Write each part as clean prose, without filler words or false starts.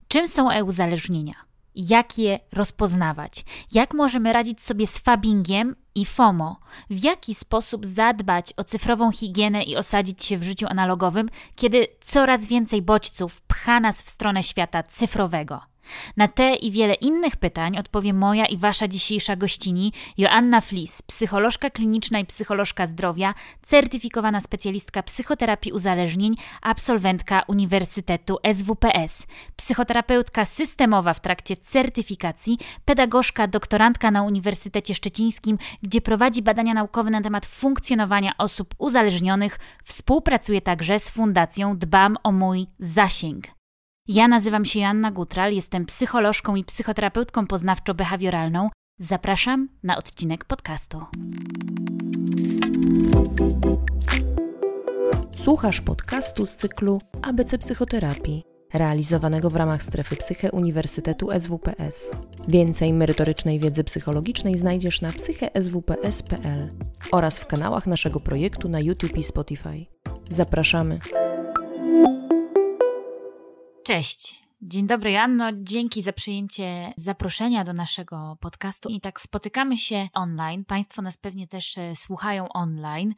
Czym są e-uzależnienia? Jak je rozpoznawać? Jak możemy radzić sobie z fabbingiem i FOMO? W jaki sposób zadbać o cyfrową higienę i osadzić się w życiu analogowym, kiedy coraz więcej bodźców pcha nas w stronę świata cyfrowego? Na te i wiele innych pytań odpowie moja i wasza dzisiejsza gościni Joanna Flis, psycholożka kliniczna i psycholożka zdrowia, certyfikowana specjalistka psychoterapii uzależnień, absolwentka Uniwersytetu SWPS, psychoterapeutka systemowa w trakcie certyfikacji, pedagogzka, doktorantka na Uniwersytecie Szczecińskim, gdzie prowadzi badania naukowe na temat funkcjonowania osób uzależnionych, współpracuje także z Fundacją Dbam o mój zasięg. Ja nazywam się Joanna Gutral, jestem psycholożką i psychoterapeutką poznawczo-behawioralną. Zapraszam na odcinek podcastu. Słuchasz podcastu z cyklu ABC Psychoterapii, realizowanego w ramach Strefy Psyche Uniwersytetu SWPS. Więcej merytorycznej wiedzy psychologicznej znajdziesz na psycheswps.pl oraz w kanałach naszego projektu na YouTube i Spotify. Zapraszamy! Cześć, dzień dobry Joanno, dzięki za przyjęcie zaproszenia do naszego podcastu. I tak spotykamy się online, Państwo nas pewnie też słuchają online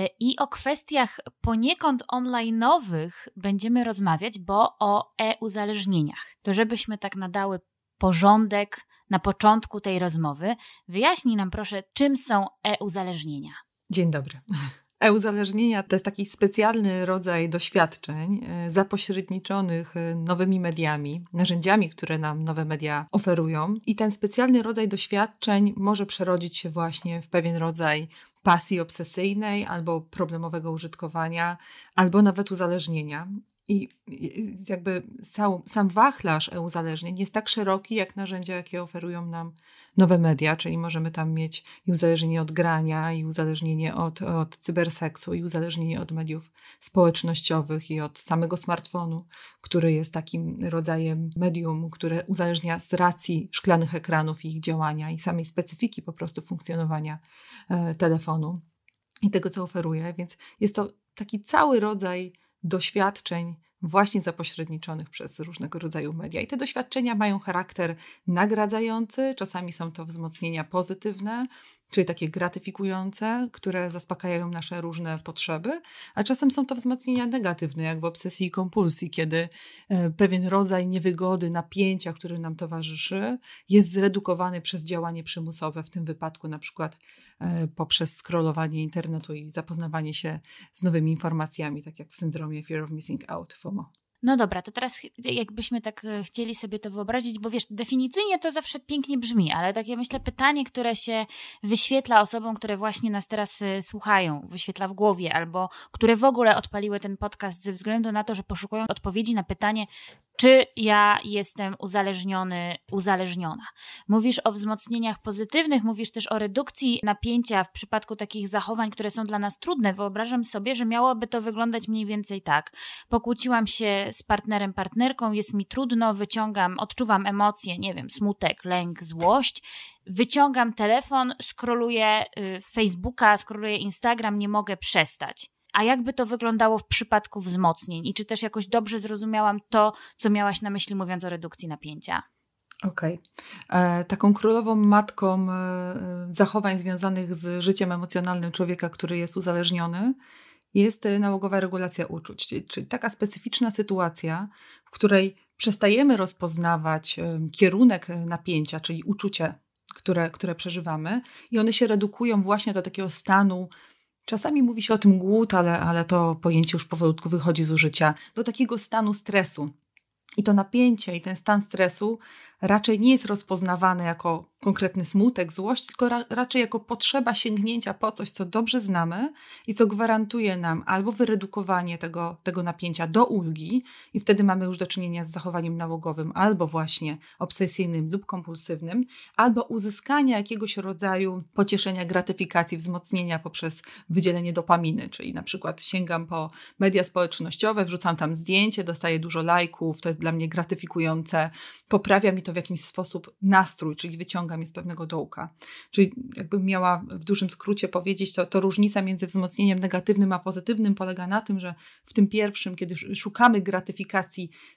i o kwestiach poniekąd online'owych będziemy rozmawiać, bo o e-uzależnieniach. To żebyśmy tak nadały porządek na początku tej rozmowy, wyjaśnij nam proszę, czym są e-uzależnienia. Dzień dobry. E-uzależnienia to jest taki specjalny rodzaj doświadczeń zapośredniczonych nowymi mediami, narzędziami, które nam nowe media oferują. I ten specjalny rodzaj doświadczeń może przerodzić się właśnie w pewien rodzaj pasji obsesyjnej albo problemowego użytkowania, albo nawet uzależnienia. I jakby sam wachlarz e-uzależnień jest tak szeroki, jak narzędzia, jakie oferują nam nowe media, czyli możemy tam mieć i uzależnienie od grania, i uzależnienie od cyberseksu, i uzależnienie od mediów społecznościowych, i od samego smartfonu, który jest takim rodzajem medium, które uzależnia z racji szklanych ekranów i ich działania i samej specyfiki po prostu funkcjonowania telefonu i tego, co oferuje. Więc jest to taki cały rodzaj doświadczeń właśnie zapośredniczonych przez różnego rodzaju media. I te doświadczenia mają charakter nagradzający, czasami są to wzmocnienia pozytywne, czyli takie gratyfikujące, które zaspokajają nasze różne potrzeby, a czasem są to wzmocnienia negatywne, jak w obsesji i kompulsji, kiedy pewien rodzaj niewygody, napięcia, który nam towarzyszy, jest zredukowany przez działanie przymusowe, w tym wypadku na przykład poprzez scrollowanie internetu i zapoznawanie się z nowymi informacjami, tak jak w syndromie Fear of Missing Out, FOMO. No dobra, to teraz jakbyśmy tak chcieli sobie to wyobrazić, bo wiesz, definicyjnie to zawsze pięknie brzmi, ale takie myślę pytanie, które się wyświetla osobom, które właśnie nas teraz słuchają, wyświetla w głowie, albo które w ogóle odpaliły ten podcast ze względu na to, że poszukują odpowiedzi na pytanie, czy ja jestem uzależniony, uzależniona. Mówisz o wzmocnieniach pozytywnych, mówisz też o redukcji napięcia w przypadku takich zachowań, które są dla nas trudne. Wyobrażam sobie, że miałoby to wyglądać mniej więcej tak. Pokłóciłam się z partnerem, partnerką, jest mi trudno, odczuwam emocje, nie wiem, smutek, lęk, złość. Wyciągam telefon, scrolluję Facebooka, scrolluję Instagram, nie mogę przestać. A jakby to wyglądało w przypadku wzmocnień? I czy też jakoś dobrze zrozumiałam to, co miałaś na myśli, mówiąc o redukcji napięcia? Okej. Taką królową matką zachowań związanych z życiem emocjonalnym człowieka, który jest uzależniony, jest nałogowa regulacja uczuć. Czyli taka specyficzna sytuacja, w której przestajemy rozpoznawać kierunek napięcia, czyli uczucie, które przeżywamy, i one się redukują właśnie do takiego stanu. Czasami mówi się o tym głód, ale to pojęcie już powolutku wychodzi z użycia, do takiego stanu stresu. I to napięcie i ten stan stresu raczej nie jest rozpoznawane jako konkretny smutek, złość, tylko raczej jako potrzeba sięgnięcia po coś, co dobrze znamy i co gwarantuje nam albo wyredukowanie tego napięcia do ulgi, i wtedy mamy już do czynienia z zachowaniem nałogowym, albo właśnie obsesyjnym lub kompulsywnym, albo uzyskania jakiegoś rodzaju pocieszenia, gratyfikacji, wzmocnienia poprzez wydzielenie dopaminy, czyli na przykład sięgam po media społecznościowe, wrzucam tam zdjęcie, dostaję dużo lajków, to jest dla mnie gratyfikujące, poprawia mi to w jakiś sposób nastrój, czyli wyciąga mnie z pewnego dołka. Czyli jakbym miała w dużym skrócie powiedzieć, to różnica między wzmocnieniem negatywnym a pozytywnym polega na tym, że w tym pierwszym, kiedy szukamy gratyfikacji w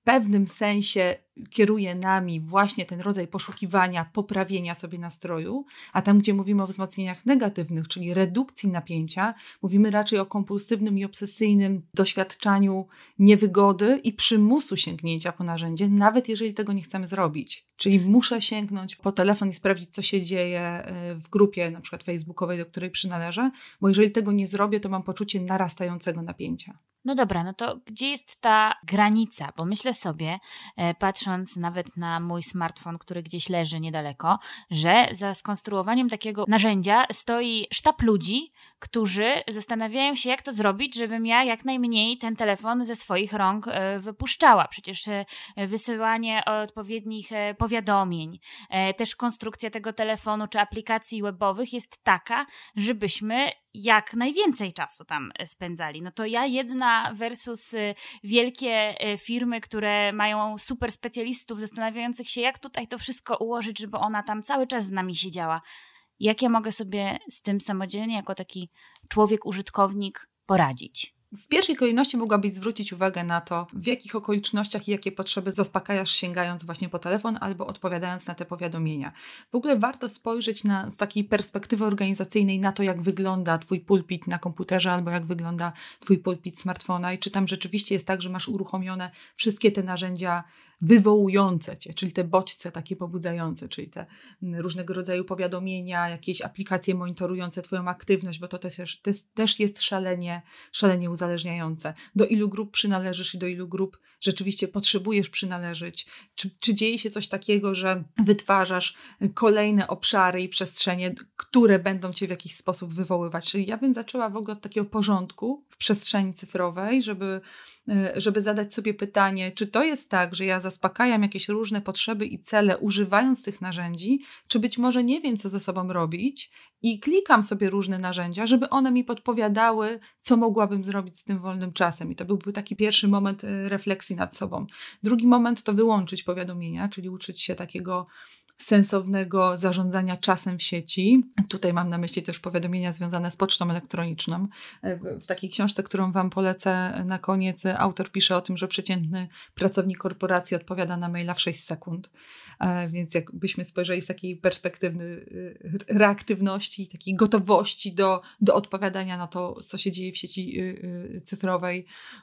pewnym sensie kieruje nami właśnie ten rodzaj poszukiwania, poprawienia sobie nastroju, a tam, gdzie mówimy o wzmocnieniach negatywnych, czyli redukcji napięcia, mówimy raczej o kompulsywnym i obsesyjnym doświadczaniu niewygody i przymusu sięgnięcia po narzędzie, nawet jeżeli tego nie chcemy zrobić. Czyli muszę sięgnąć po telefon i sprawdzić, co się dzieje w grupie na przykład facebookowej, do której przynależę, bo jeżeli tego nie zrobię, to mam poczucie narastającego napięcia. No dobra, no to gdzie jest ta granica? Bo myślę sobie, patrząc nawet na mój smartfon, który gdzieś leży niedaleko, że za skonstruowaniem takiego narzędzia stoi sztab ludzi, którzy zastanawiają się, jak to zrobić, żebym ja jak najmniej ten telefon ze swoich rąk wypuszczała. Przecież wysyłanie odpowiednich powiadomień, też konstrukcja tego telefonu czy aplikacji webowych jest taka, żebyśmy jak najwięcej czasu tam spędzali. No to ja jedna versus wielkie firmy, które mają super specjalistów zastanawiających się, jak tutaj to wszystko ułożyć, żeby ona tam cały czas z nami siedziała. Jak ja mogę sobie z tym samodzielnie, jako taki człowiek, użytkownik poradzić? W pierwszej kolejności mogłabyś zwrócić uwagę na to, w jakich okolicznościach i jakie potrzeby zaspokajasz, sięgając właśnie po telefon albo odpowiadając na te powiadomienia. W ogóle warto spojrzeć z takiej perspektywy organizacyjnej na to, jak wygląda Twój pulpit na komputerze albo jak wygląda Twój pulpit smartfona i czy tam rzeczywiście jest tak, że masz uruchomione wszystkie te narzędzia wywołujące Cię, czyli te bodźce takie pobudzające, czyli te różnego rodzaju powiadomienia, jakieś aplikacje monitorujące Twoją aktywność, bo to też jest szalenie uzależniające. Do ilu grup przynależysz i do ilu grup rzeczywiście potrzebujesz przynależeć? Czy dzieje się coś takiego, że wytwarzasz kolejne obszary i przestrzenie, które będą Cię w jakiś sposób wywoływać? Czyli ja bym zaczęła w ogóle od takiego porządku w przestrzeni cyfrowej, żeby zadać sobie pytanie, czy to jest tak, że ja zaspokajam jakieś różne potrzeby i cele używając tych narzędzi, czy być może nie wiem, co ze sobą robić i klikam sobie różne narzędzia, żeby one mi podpowiadały, co mogłabym zrobić z tym wolnym czasem. I to byłby taki pierwszy moment refleksji nad sobą. Drugi moment to wyłączyć powiadomienia, czyli uczyć się takiego sensownego zarządzania czasem w sieci. Tutaj mam na myśli też powiadomienia związane z pocztą elektroniczną. W takiej książce, którą Wam polecę na koniec, autor pisze o tym, że przeciętny pracownik korporacji odpowiada na maila w 6 sekund. Więc jakbyśmy spojrzeli z takiej perspektywy reaktywności i takiej gotowości do odpowiadania na to, co się dzieje w sieci cyfrowej,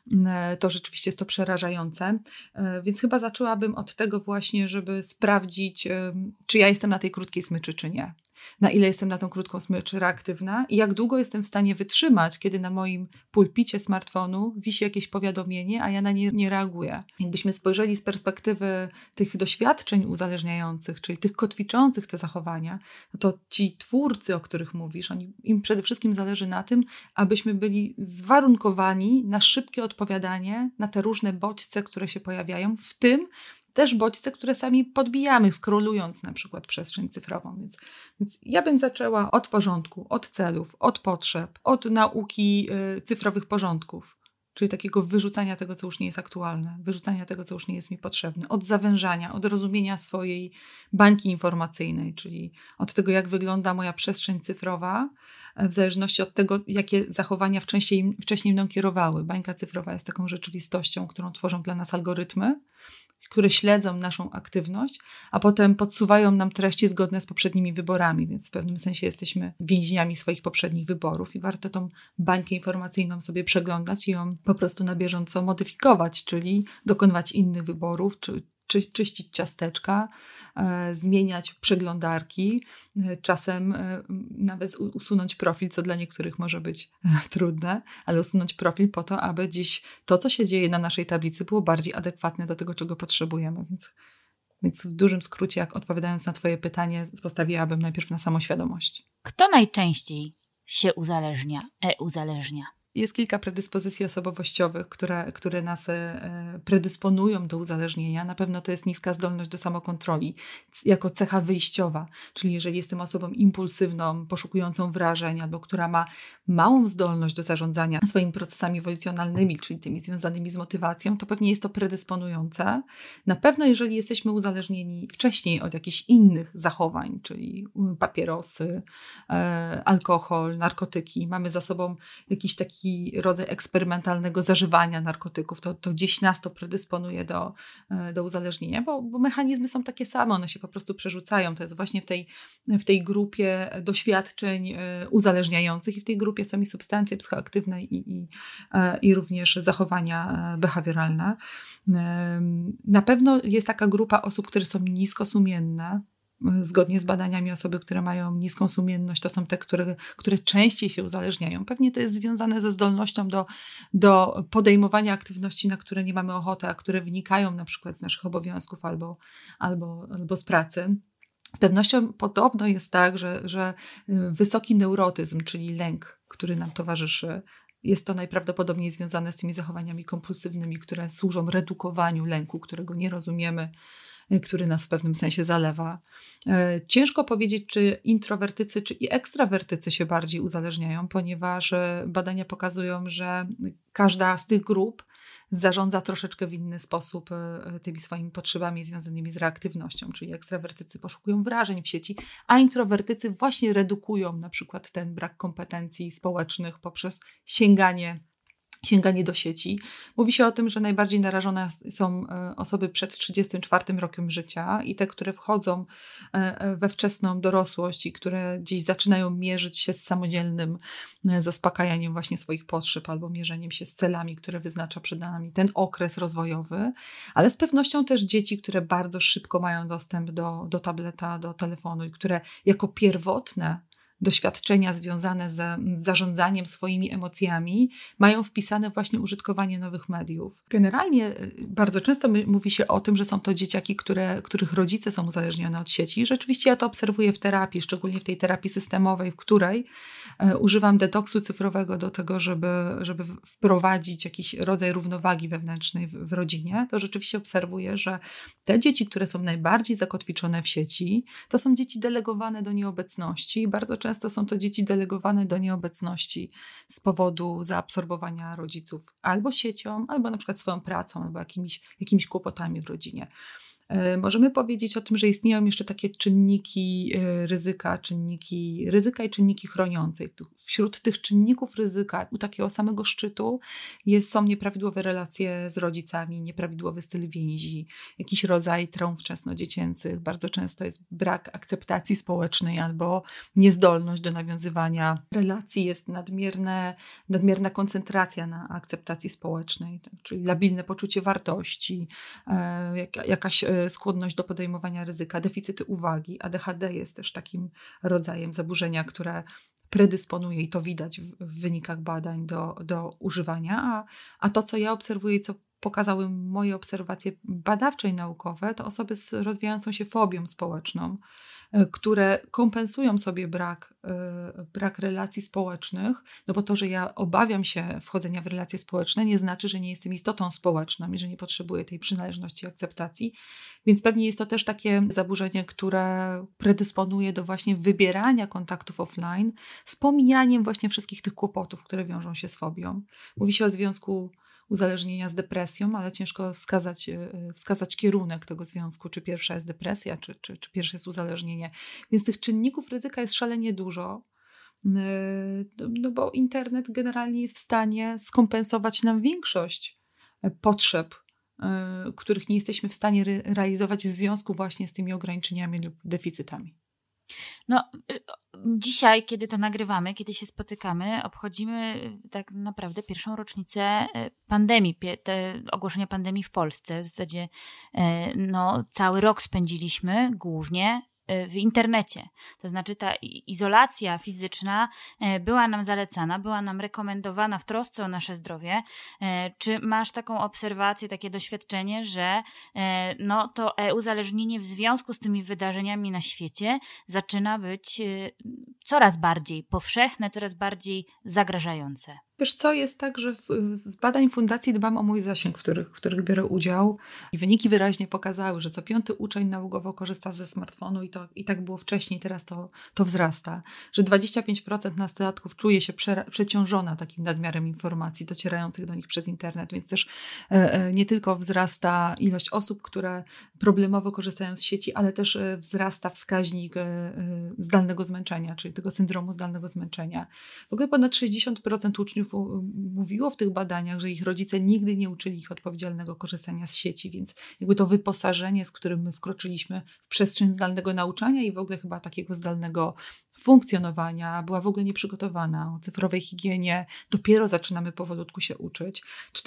to rzeczywiście jest to przerażające. Więc chyba zaczęłabym od tego właśnie, żeby sprawdzić, czy ja jestem na tej krótkiej smyczy, czy nie. Na ile jestem na tą krótką smycz reaktywna i jak długo jestem w stanie wytrzymać, kiedy na moim pulpicie smartfonu wisi jakieś powiadomienie, a ja na nie nie reaguję. Jakbyśmy spojrzeli z perspektywy tych doświadczeń uzależniających, czyli tych kotwiczących te zachowania, no to ci twórcy, o których mówisz, im przede wszystkim zależy na tym, abyśmy byli zwarunkowani na szybkie odpowiadanie na te różne bodźce, które się pojawiają, w tym też bodźce, które sami podbijamy, scrollując na przykład przestrzeń cyfrową. Więc ja bym zaczęła od porządku, od celów, od potrzeb, od nauki cyfrowych porządków, czyli takiego wyrzucania tego, co już nie jest aktualne, wyrzucania tego, co już nie jest mi potrzebne, od zawężania, od rozumienia swojej bańki informacyjnej, czyli od tego, jak wygląda moja przestrzeń cyfrowa, w zależności od tego, jakie zachowania wcześniej mną kierowały. Bańka cyfrowa jest taką rzeczywistością, którą tworzą dla nas algorytmy, które śledzą naszą aktywność, a potem podsuwają nam treści zgodne z poprzednimi wyborami, więc w pewnym sensie jesteśmy więźniami swoich poprzednich wyborów i warto tą bańkę informacyjną sobie przeglądać i ją po prostu na bieżąco modyfikować, czyli dokonywać innych wyborów, czyścić ciasteczka, zmieniać przeglądarki, czasem nawet usunąć profil, co dla niektórych może być trudne, ale usunąć profil po to, aby dziś to, co się dzieje na naszej tablicy, było bardziej adekwatne do tego, czego potrzebujemy. Więc w dużym skrócie, jak odpowiadając na Twoje pytanie, postawiłabym najpierw na samoświadomość. Kto najczęściej się uzależnia? Jest kilka predyspozycji osobowościowych, które nas predysponują do uzależnienia. Na pewno to jest niska zdolność do samokontroli jako cecha wyjściowa, czyli jeżeli jestem osobą impulsywną, poszukującą wrażeń, albo która ma małą zdolność do zarządzania swoimi procesami ewolucjonalnymi, czyli tymi związanymi z motywacją, to pewnie jest to predysponujące. Na pewno jeżeli jesteśmy uzależnieni wcześniej od jakichś innych zachowań, czyli papierosy, alkohol, narkotyki, mamy za sobą jakiś taki taki rodzaj eksperymentalnego zażywania narkotyków. To gdzieś nas to predysponuje do uzależnienia, bo mechanizmy są takie same, one się po prostu przerzucają. To jest właśnie w tej grupie doświadczeń uzależniających i w tej grupie są i substancje psychoaktywne i również zachowania behawioralne. Na pewno jest taka grupa osób, które są niskosumienne. Zgodnie z badaniami osoby, które mają niską sumienność, to są te, które częściej się uzależniają. Pewnie to jest związane ze zdolnością do podejmowania aktywności, na które nie mamy ochoty, a które wynikają na przykład z naszych obowiązków albo z pracy. Z pewnością podobno jest tak, że wysoki neurotyzm, czyli lęk, który nam towarzyszy, jest to najprawdopodobniej związane z tymi zachowaniami kompulsywnymi, które służą redukowaniu lęku, którego nie rozumiemy, który nas w pewnym sensie zalewa. Ciężko powiedzieć, czy introwertycy, czy i ekstrawertycy się bardziej uzależniają, ponieważ badania pokazują, że każda z tych grup zarządza troszeczkę w inny sposób tymi swoimi potrzebami związanymi z reaktywnością, czyli ekstrawertycy poszukują wrażeń w sieci, a introwertycy właśnie redukują na przykład ten brak kompetencji społecznych poprzez sięganie do sieci. Mówi się o tym, że najbardziej narażone są osoby przed 34 rokiem życia i te, które wchodzą we wczesną dorosłość i które gdzieś zaczynają mierzyć się z samodzielnym zaspokajaniem właśnie swoich potrzeb albo mierzeniem się z celami, które wyznacza przed nami ten okres rozwojowy, ale z pewnością też dzieci, które bardzo szybko mają dostęp do tableta, do telefonu i które jako pierwotne doświadczenia związane z zarządzaniem swoimi emocjami mają wpisane właśnie użytkowanie nowych mediów. Generalnie bardzo często mówi się o tym, że są to dzieciaki, których rodzice są uzależnione od sieci. I rzeczywiście ja to obserwuję w terapii, szczególnie w tej terapii systemowej, w której używam detoksu cyfrowego do tego, żeby wprowadzić jakiś rodzaj równowagi wewnętrznej w rodzinie. To rzeczywiście obserwuję, że te dzieci, które są najbardziej zakotwiczone w sieci, to są dzieci delegowane do nieobecności i bardzo często są to dzieci delegowane do nieobecności z powodu zaabsorbowania rodziców albo siecią, albo na przykład swoją pracą, albo jakimiś kłopotami w rodzinie. Możemy powiedzieć o tym, że istnieją jeszcze takie czynniki ryzyka i czynniki chroniące. Wśród tych czynników ryzyka u takiego samego szczytu są nieprawidłowe relacje z rodzicami, nieprawidłowy styl więzi, jakiś rodzaj traum wczesnodziecięcych. Bardzo często jest brak akceptacji społecznej albo niezdolność do nawiązywania relacji, jest nadmierna koncentracja na akceptacji społecznej, czyli labilne poczucie wartości, jakaś skłonność do podejmowania ryzyka, deficyty uwagi. ADHD jest też takim rodzajem zaburzenia, które predysponuje i to widać w wynikach badań do używania, a to, co ja obserwuję i co pokazały moje obserwacje badawcze i naukowe, to osoby z rozwijającą się fobią społeczną, które kompensują sobie brak relacji społecznych, no bo to, że ja obawiam się wchodzenia w relacje społeczne, nie znaczy, że nie jestem istotą społeczną i że nie potrzebuję tej przynależności i akceptacji, więc pewnie jest to też takie zaburzenie, które predysponuje do właśnie wybierania kontaktów offline z pomijaniem właśnie wszystkich tych kłopotów, które wiążą się z fobią. Mówi się o związku uzależnienia z depresją, ale ciężko wskazać kierunek tego związku, czy pierwsza jest depresja, czy pierwsze jest uzależnienie. Więc tych czynników ryzyka jest szalenie dużo, no bo internet generalnie jest w stanie skompensować nam większość potrzeb, których nie jesteśmy w stanie realizować w związku właśnie z tymi ograniczeniami lub deficytami. No, dzisiaj, kiedy to nagrywamy, kiedy się spotykamy, obchodzimy tak naprawdę pierwszą rocznicę pandemii, ogłoszenia pandemii w Polsce. W zasadzie cały rok spędziliśmy głównie w internecie. To znaczy ta izolacja fizyczna była nam zalecana, była nam rekomendowana w trosce o nasze zdrowie. Czy masz taką obserwację, takie doświadczenie, że to uzależnienie w związku z tymi wydarzeniami na świecie zaczyna być coraz bardziej powszechne, coraz bardziej zagrażające? Wiesz co, jest tak, że z badań fundacji dbam o mój zasięg, w których biorę udział i wyniki wyraźnie pokazały, że co 5. uczeń nałogowo korzysta ze smartfonu i tak było wcześniej, teraz to wzrasta, że 25% nastolatków czuje się przeciążona takim nadmiarem informacji docierających do nich przez internet, więc też nie tylko wzrasta ilość osób, które problemowo korzystają z sieci, ale też wzrasta wskaźnik zdalnego zmęczenia, czyli tego syndromu zdalnego zmęczenia. W ogóle ponad 60% uczniów uczniów mówiło w tych badaniach, że ich rodzice nigdy nie uczyli ich odpowiedzialnego korzystania z sieci, więc jakby to wyposażenie, z którym my wkroczyliśmy w przestrzeń zdalnego nauczania i w ogóle chyba takiego zdalnego funkcjonowania, była w ogóle nieprzygotowana. O cyfrowej higienie dopiero zaczynamy powolutku się uczyć.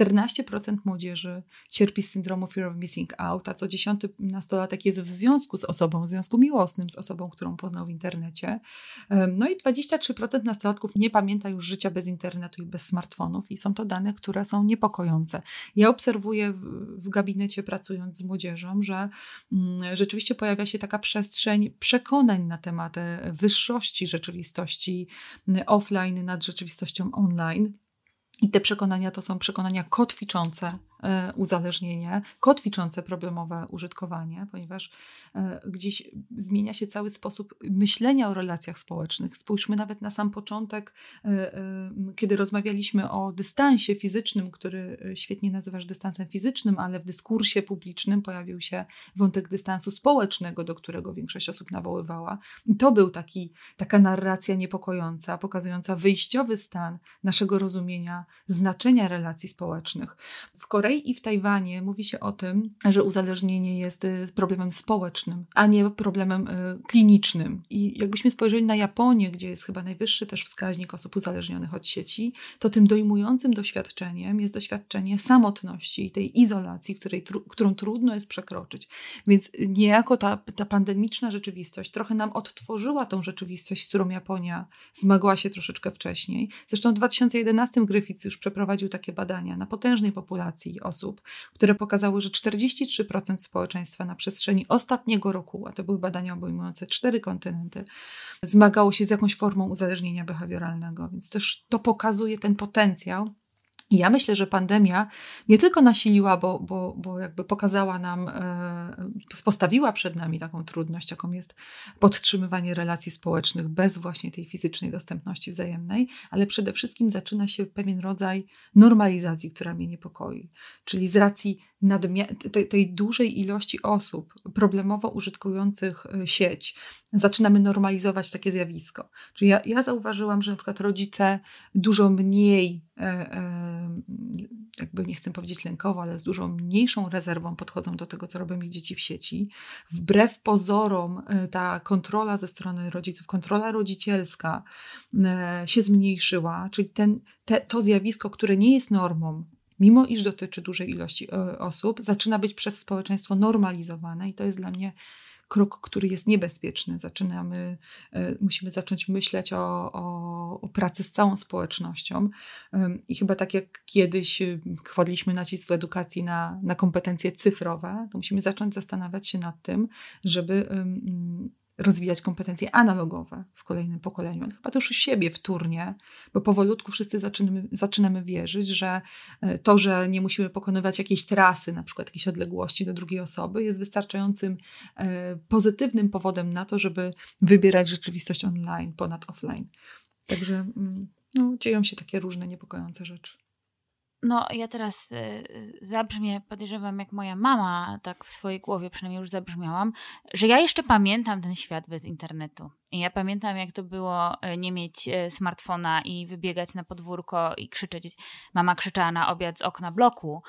14% młodzieży cierpi z syndromu fear of missing out, a co 10 nastolatek jest w związku z osobą, w związku miłosnym z osobą, którą poznał w internecie. No i 23% nastolatków nie pamięta już życia bez internetu i bez smartfonów i są to dane, które są niepokojące. Ja obserwuję w gabinecie, pracując z młodzieżą, że rzeczywiście pojawia się taka przestrzeń przekonań na temat wyższości rzeczywistości offline nad rzeczywistością online. I te przekonania to są przekonania kotwiczące uzależnienie, kotwiczące problemowe użytkowanie, ponieważ gdzieś zmienia się cały sposób myślenia o relacjach społecznych. Spójrzmy nawet na sam początek, kiedy rozmawialiśmy o dystansie fizycznym, który świetnie nazywasz dystansem fizycznym, ale w dyskursie publicznym pojawił się wątek dystansu społecznego, do którego większość osób nawoływała. I to był taka narracja niepokojąca, pokazująca wyjściowy stan naszego rozumienia znaczenia relacji społecznych. W Korei i w Tajwanie mówi się o tym, że uzależnienie jest problemem społecznym, a nie problemem klinicznym. I jakbyśmy spojrzeli na Japonię, gdzie jest chyba najwyższy też wskaźnik osób uzależnionych od sieci, to tym dojmującym doświadczeniem jest doświadczenie samotności i tej izolacji, którą trudno jest przekroczyć. Więc niejako ta pandemiczna rzeczywistość trochę nam odtworzyła tą rzeczywistość, z którą Japonia zmagała się troszeczkę wcześniej. Zresztą w 2011 Griffiths już przeprowadził takie badania na potężnej populacji osób, które pokazały, że 43% społeczeństwa na przestrzeni ostatniego roku, a to były badania obejmujące 4 kontynenty, zmagało się z jakąś formą uzależnienia behawioralnego, więc też to pokazuje ten potencjał. I ja myślę, że pandemia nie tylko nasiliła, bo jakby pokazała nam, postawiła przed nami taką trudność, jaką jest podtrzymywanie relacji społecznych bez właśnie tej fizycznej dostępności wzajemnej, ale przede wszystkim zaczyna się pewien rodzaj normalizacji, która mnie niepokoi. Czyli z racji tej dużej ilości osób problemowo użytkujących sieć, zaczynamy normalizować takie zjawisko. Czyli ja zauważyłam, że na przykład rodzice dużo mniej, jakby nie chcę powiedzieć lękowo, ale z dużo mniejszą rezerwą podchodzą do tego, co robią ich dzieci w sieci. Wbrew pozorom ta kontrola ze strony rodziców, kontrola rodzicielska się zmniejszyła, czyli to zjawisko, które nie jest normą, mimo iż dotyczy dużej ilości osób, zaczyna być przez społeczeństwo normalizowane i to jest dla mnie krok, który jest niebezpieczny. Musimy zacząć myśleć o pracy z całą społecznością i chyba tak jak kiedyś kładliśmy nacisk w edukacji na kompetencje cyfrowe, to musimy zacząć zastanawiać się nad tym, żeby rozwijać kompetencje analogowe w kolejnym pokoleniu. Ale chyba to już u siebie wtórnie, bo powolutku wszyscy zaczynamy wierzyć, że to, że nie musimy pokonywać jakiejś trasy, na przykład jakiejś odległości do drugiej osoby, jest wystarczającym pozytywnym powodem na to, żeby wybierać rzeczywistość online ponad offline. Także dzieją się takie różne niepokojące rzeczy. No, ja teraz zabrzmię, podejrzewam, jak moja mama, tak w swojej głowie przynajmniej już zabrzmiałam, że ja jeszcze pamiętam ten świat bez internetu. I ja pamiętam, jak to było nie mieć smartfona i wybiegać na podwórko i krzyczeć. Mama krzyczała na obiad z okna bloku.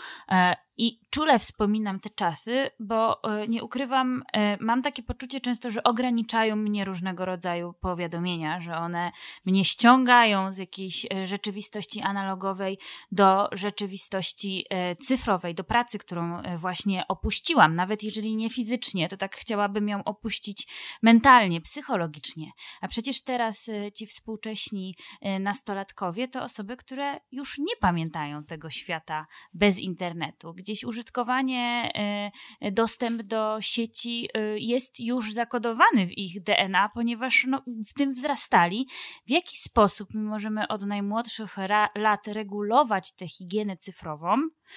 I czule wspominam te czasy, bo nie ukrywam, mam takie poczucie często, że ograniczają mnie różnego rodzaju powiadomienia, że one mnie ściągają z jakiejś rzeczywistości analogowej do rzeczywistości cyfrowej, do pracy, którą właśnie opuściłam. Nawet jeżeli nie fizycznie, to tak chciałabym ją opuścić mentalnie, psychologicznie. A przecież teraz ci współcześni nastolatkowie to osoby, które już nie pamiętają tego świata bez internetu. Gdzieś użytkowanie, dostęp do sieci jest już zakodowany w ich DNA, ponieważ w tym wzrastali. W jaki sposób my możemy od najmłodszych lat regulować tę higienę cyfrową?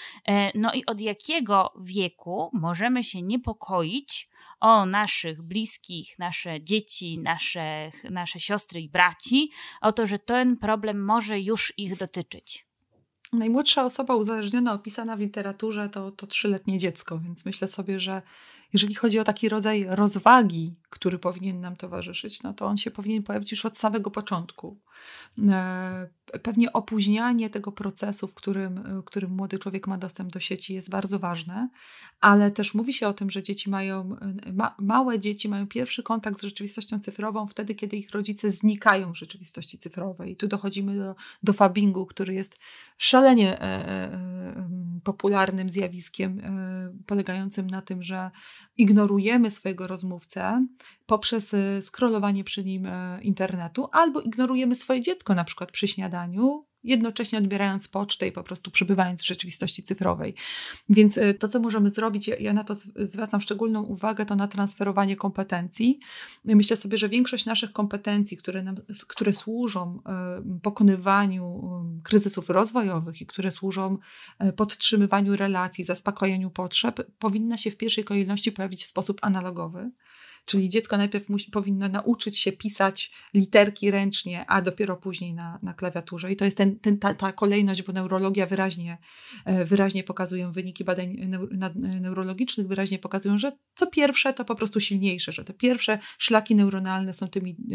No i od jakiego wieku możemy się niepokoić o naszych bliskich, nasze dzieci, nasze siostry i braci, o to, że ten problem może już ich dotyczyć? Najmłodsza osoba uzależniona opisana w literaturze to 3-letnie dziecko, więc myślę sobie, że Jeżeli chodzi o taki rodzaj rozwagi, który powinien nam towarzyszyć, no to on się powinien pojawić już od samego początku. Pewnie opóźnianie tego procesu, w którym młody człowiek ma dostęp do sieci, jest bardzo ważne, ale też mówi się o tym, że małe dzieci mają pierwszy kontakt z rzeczywistością cyfrową wtedy, kiedy ich rodzice znikają w rzeczywistości cyfrowej. I tu dochodzimy do fabbingu, który jest szalenie popularnym zjawiskiem, polegającym na tym, że ignorujemy swojego rozmówcę poprzez scrollowanie przy nim internetu, albo ignorujemy swoje dziecko na przykład przy śniadaniu, jednocześnie odbierając pocztę i po prostu przebywając w rzeczywistości cyfrowej. Więc to, co możemy zrobić, ja na to zwracam szczególną uwagę, to na transferowanie kompetencji. Myślę sobie, że większość naszych kompetencji, które służą pokonywaniu kryzysów rozwojowych i które służą podtrzymywaniu relacji, zaspokojeniu potrzeb, powinna się w pierwszej kolejności pojawić w sposób analogowy. Czyli dziecko najpierw powinno nauczyć się pisać literki ręcznie, a dopiero później na klawiaturze. I to jest ta kolejność, bo neurologia wyraźnie pokazują, wyniki badań neurologicznych wyraźnie pokazują, że co pierwsze to po prostu silniejsze, że te pierwsze szlaki neuronalne są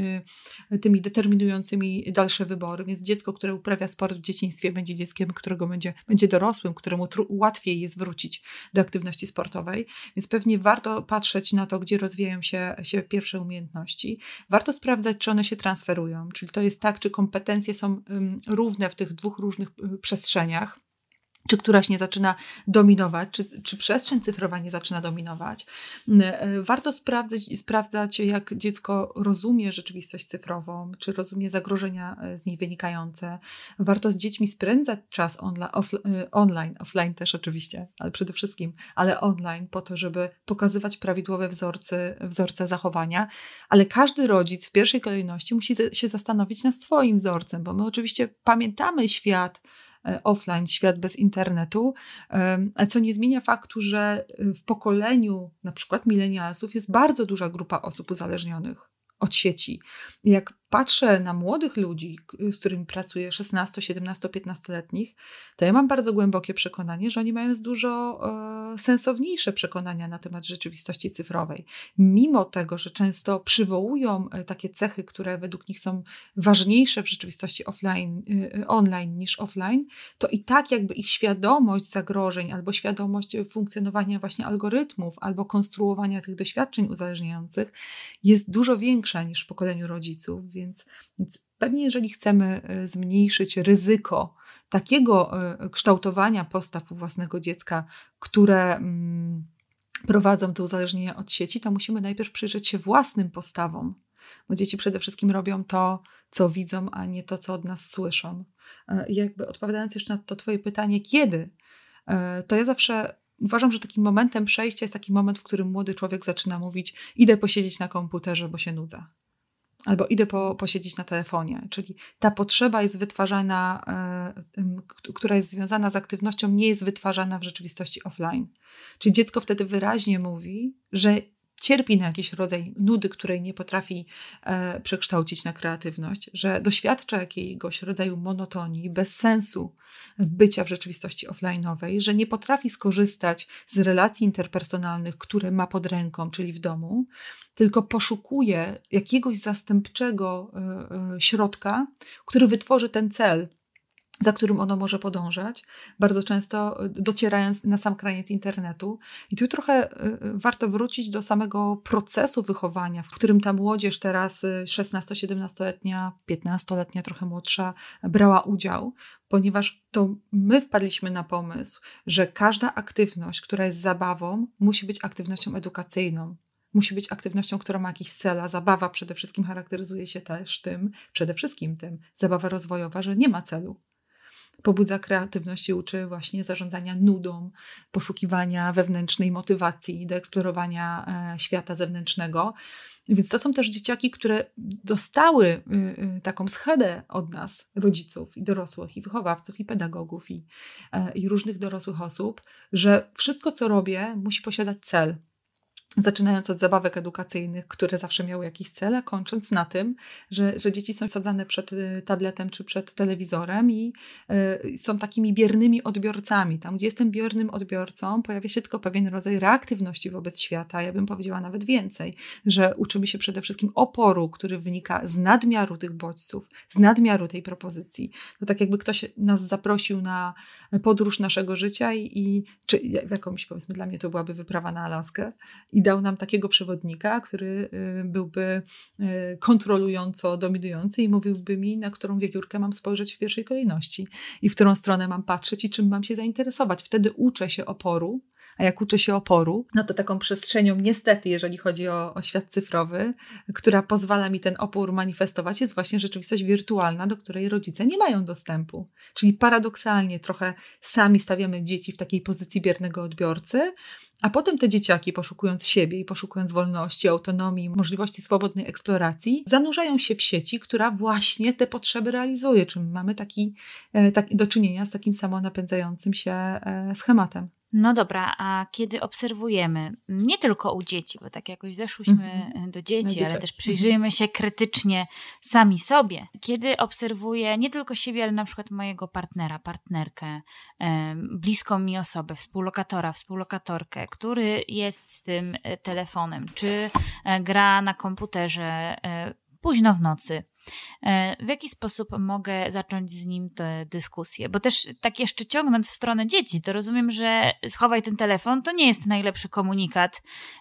tymi determinującymi dalsze wybory. Więc dziecko, które uprawia sport w dzieciństwie, będzie dzieckiem, którego będzie dorosłym, któremu łatwiej jest wrócić do aktywności sportowej. Więc pewnie warto patrzeć na to, gdzie rozwijają się pierwsze umiejętności. Warto sprawdzać, czy one się transferują, czyli to jest tak, czy kompetencje są równe w tych dwóch różnych przestrzeniach, czy któraś nie zaczyna dominować, czy przestrzeń cyfrowa nie zaczyna dominować. Warto sprawdzać, jak dziecko rozumie rzeczywistość cyfrową, czy rozumie zagrożenia z niej wynikające. Warto z dziećmi spędzać czas offline też oczywiście, ale przede wszystkim, ale online, po to, żeby pokazywać prawidłowe wzorce zachowania. Ale każdy rodzic w pierwszej kolejności musi się zastanowić nad swoim wzorcem, bo my oczywiście pamiętamy świat offline, świat bez internetu, co nie zmienia faktu, że w pokoleniu na przykład milenialsów jest bardzo duża grupa osób uzależnionych od sieci. Jak patrzę na młodych ludzi, z którymi pracuję, 16, 17, 15-letnich, to ja mam bardzo głębokie przekonanie, że oni mają dużo sensowniejsze przekonania na temat rzeczywistości cyfrowej. Mimo tego, że często przywołują takie cechy, które według nich są ważniejsze w rzeczywistości online niż offline, to i tak jakby ich świadomość zagrożeń albo świadomość funkcjonowania właśnie algorytmów albo konstruowania tych doświadczeń uzależniających jest dużo większa niż w pokoleniu rodziców, więc pewnie jeżeli chcemy zmniejszyć ryzyko takiego kształtowania postaw u własnego dziecka, które prowadzą te uzależnienia od sieci, to musimy najpierw przyjrzeć się własnym postawom, bo dzieci przede wszystkim robią to, co widzą, a nie to, co od nas słyszą. I jakby odpowiadając jeszcze na to twoje pytanie, kiedy, to ja zawsze uważam, że takim momentem przejścia jest taki moment, w którym młody człowiek zaczyna mówić: idę posiedzieć na komputerze, bo się nudzę. Albo idę posiedzieć na telefonie. Czyli ta potrzeba jest wytwarzana, która jest związana z aktywnością, nie jest wytwarzana w rzeczywistości offline. Czyli dziecko wtedy wyraźnie mówi, że cierpi na jakiś rodzaj nudy, której nie potrafi przekształcić na kreatywność, że doświadcza jakiegoś rodzaju monotonii, bez sensu bycia w rzeczywistości offline'owej, że nie potrafi skorzystać z relacji interpersonalnych, które ma pod ręką, czyli w domu, tylko poszukuje jakiegoś zastępczego środka, który wytworzy ten cel, za którym ono może podążać, bardzo często docierając na sam kraniec internetu. I tu trochę warto wrócić do samego procesu wychowania, w którym ta młodzież teraz 16-17-letnia, 15-letnia, trochę młodsza, brała udział, ponieważ to my wpadliśmy na pomysł, że każda aktywność, która jest zabawą, musi być aktywnością edukacyjną. Musi być aktywnością, która ma jakiś cel, a zabawa przede wszystkim charakteryzuje się też zabawa rozwojowa, że nie ma celu. Pobudza kreatywność i uczy właśnie zarządzania nudą, poszukiwania wewnętrznej motywacji, do eksplorowania świata zewnętrznego. Więc to są też dzieciaki, które dostały taką schedę od nas, rodziców i dorosłych, i wychowawców, i pedagogów, i różnych dorosłych osób, że wszystko, co robię, musi posiadać cel. Zaczynając od zabawek edukacyjnych, które zawsze miały jakiś cel, a kończąc na tym, że dzieci są sadzane przed tabletem czy przed telewizorem i są takimi biernymi odbiorcami. Tam, gdzie jestem biernym odbiorcą, pojawia się tylko pewien rodzaj reaktywności wobec świata. Ja bym powiedziała nawet więcej, że uczymy się przede wszystkim oporu, który wynika z nadmiaru tych bodźców, z nadmiaru tej propozycji. To tak jakby ktoś nas zaprosił na podróż naszego życia czy jakąś, powiedzmy, dla mnie to byłaby wyprawa na Alaskę i dał nam takiego przewodnika, który byłby kontrolująco dominujący i mówiłby mi, na którą wiewiórkę mam spojrzeć w pierwszej kolejności i w którą stronę mam patrzeć i czym mam się zainteresować. Wtedy uczę się oporu, a jak uczę się oporu, no to taką przestrzenią niestety, jeżeli chodzi o świat cyfrowy, która pozwala mi ten opór manifestować, jest właśnie rzeczywistość wirtualna, do której rodzice nie mają dostępu. Czyli paradoksalnie trochę sami stawiamy dzieci w takiej pozycji biernego odbiorcy, a potem te dzieciaki, poszukując siebie i poszukując wolności, autonomii, możliwości swobodnej eksploracji, zanurzają się w sieci, która właśnie te potrzeby realizuje. Czyli mamy do czynienia z takim samonapędzającym się schematem. No dobra, a kiedy obserwujemy, nie tylko u dzieci, bo tak jakoś zeszłyśmy do dzieci, ale też przyjrzyjmy się krytycznie sami sobie. Kiedy obserwuję nie tylko siebie, ale na przykład mojego partnera, partnerkę, bliską mi osobę, współlokatora, współlokatorkę, który jest z tym telefonem, czy gra na komputerze późno w nocy. W jaki sposób mogę zacząć z nim tę dyskusję? Bo też tak jeszcze ciągnąc w stronę dzieci, to rozumiem, że schowaj ten telefon, to nie jest najlepszy komunikat,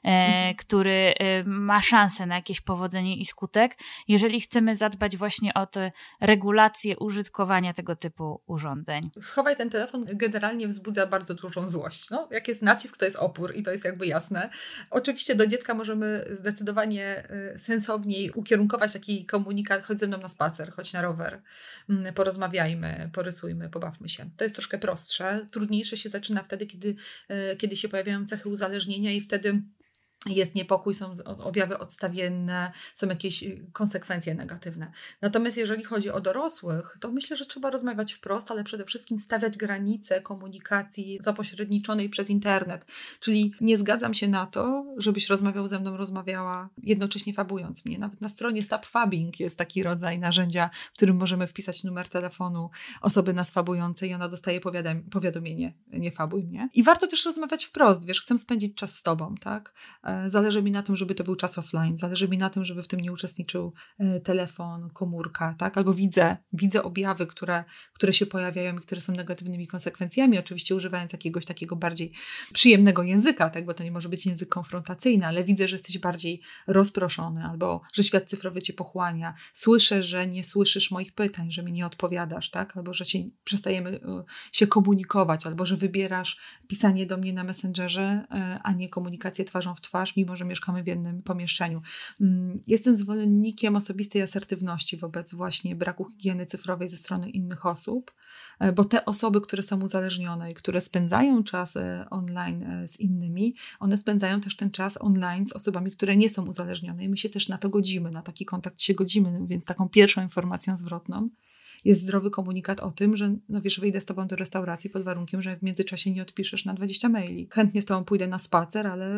który ma szansę na jakieś powodzenie i skutek, jeżeli chcemy zadbać właśnie o tę regulację użytkowania tego typu urządzeń. Schowaj ten telefon generalnie wzbudza bardzo dużą złość. No, jak jest nacisk, to jest opór i to jest jakby jasne. Oczywiście do dziecka możemy zdecydowanie sensowniej ukierunkować taki komunikat: chodź ze mną na spacer, chodź na rower, porozmawiajmy, porysujmy, pobawmy się. To jest troszkę prostsze. Trudniejsze się zaczyna wtedy, kiedy się pojawiają cechy uzależnienia i wtedy jest niepokój, są objawy odstawienne, są jakieś konsekwencje negatywne. Natomiast jeżeli chodzi o dorosłych, to myślę, że trzeba rozmawiać wprost, ale przede wszystkim stawiać granice komunikacji zapośredniczonej przez internet. Czyli nie zgadzam się na to, żebyś rozmawiał ze mną, rozmawiała, jednocześnie fabując mnie. Nawet na stronie Stop Fabbing jest taki rodzaj narzędzia, w którym możemy wpisać numer telefonu osoby nas fabującej i ona dostaje powiadomienie: nie fabuj mnie. I warto też rozmawiać wprost, wiesz, chcę spędzić czas z tobą, tak? Zależy mi na tym, żeby to był czas offline, zależy mi na tym, żeby w tym nie uczestniczył telefon, komórka, tak? Albo widzę objawy, które się pojawiają i które są negatywnymi konsekwencjami, oczywiście używając jakiegoś takiego bardziej przyjemnego języka, tak? Bo to nie może być język konfrontacyjny, ale widzę, że jesteś bardziej rozproszony, albo że świat cyfrowy cię pochłania. Słyszę, że nie słyszysz moich pytań, że mi nie odpowiadasz, tak? Albo że przestajemy się komunikować, albo że wybierasz pisanie do mnie na Messengerze, a nie komunikację twarzą w twarz, mimo że mieszkamy w jednym pomieszczeniu. Jestem zwolennikiem osobistej asertywności wobec właśnie braku higieny cyfrowej ze strony innych osób, bo te osoby, które są uzależnione i które spędzają czas online z innymi, one spędzają też ten czas online z osobami, które nie są uzależnione i my się też na to godzimy, na taki kontakt się godzimy, więc taką pierwszą informacją zwrotną jest zdrowy komunikat o tym, że no wiesz, wyjdę z tobą do restauracji pod warunkiem, że w międzyczasie nie odpiszesz na 20 maili. Chętnie z tobą pójdę na spacer, ale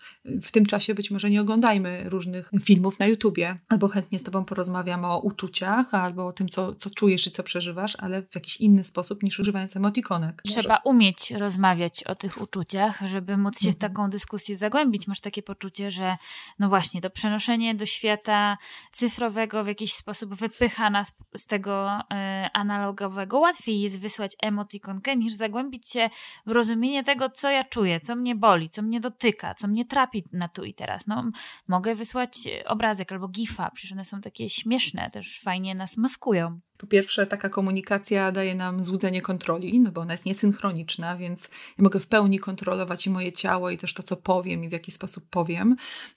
w tym czasie być może nie oglądajmy różnych filmów na YouTubie. Albo chętnie z tobą porozmawiam o uczuciach, albo o tym, co czujesz i co przeżywasz, ale w jakiś inny sposób niż używając emotikonek. Trzeba umieć rozmawiać o tych uczuciach, żeby móc się w taką dyskusję zagłębić. Masz takie poczucie, że no właśnie, to przenoszenie do świata cyfrowego w jakiś sposób wypycha nas z tego analogowego. Łatwiej jest wysłać emotikonkę, niż zagłębić się w rozumienie tego, co ja czuję, co mnie boli, co mnie dotyka, co mnie trapi na tu i teraz. No, mogę wysłać obrazek albo gifa, przecież one są takie śmieszne, też fajnie nas maskują. Po pierwsze, taka komunikacja daje nam złudzenie kontroli, no bo ona jest niesynchroniczna, więc ja mogę w pełni kontrolować i moje ciało, i też to, co powiem i w jaki sposób powiem.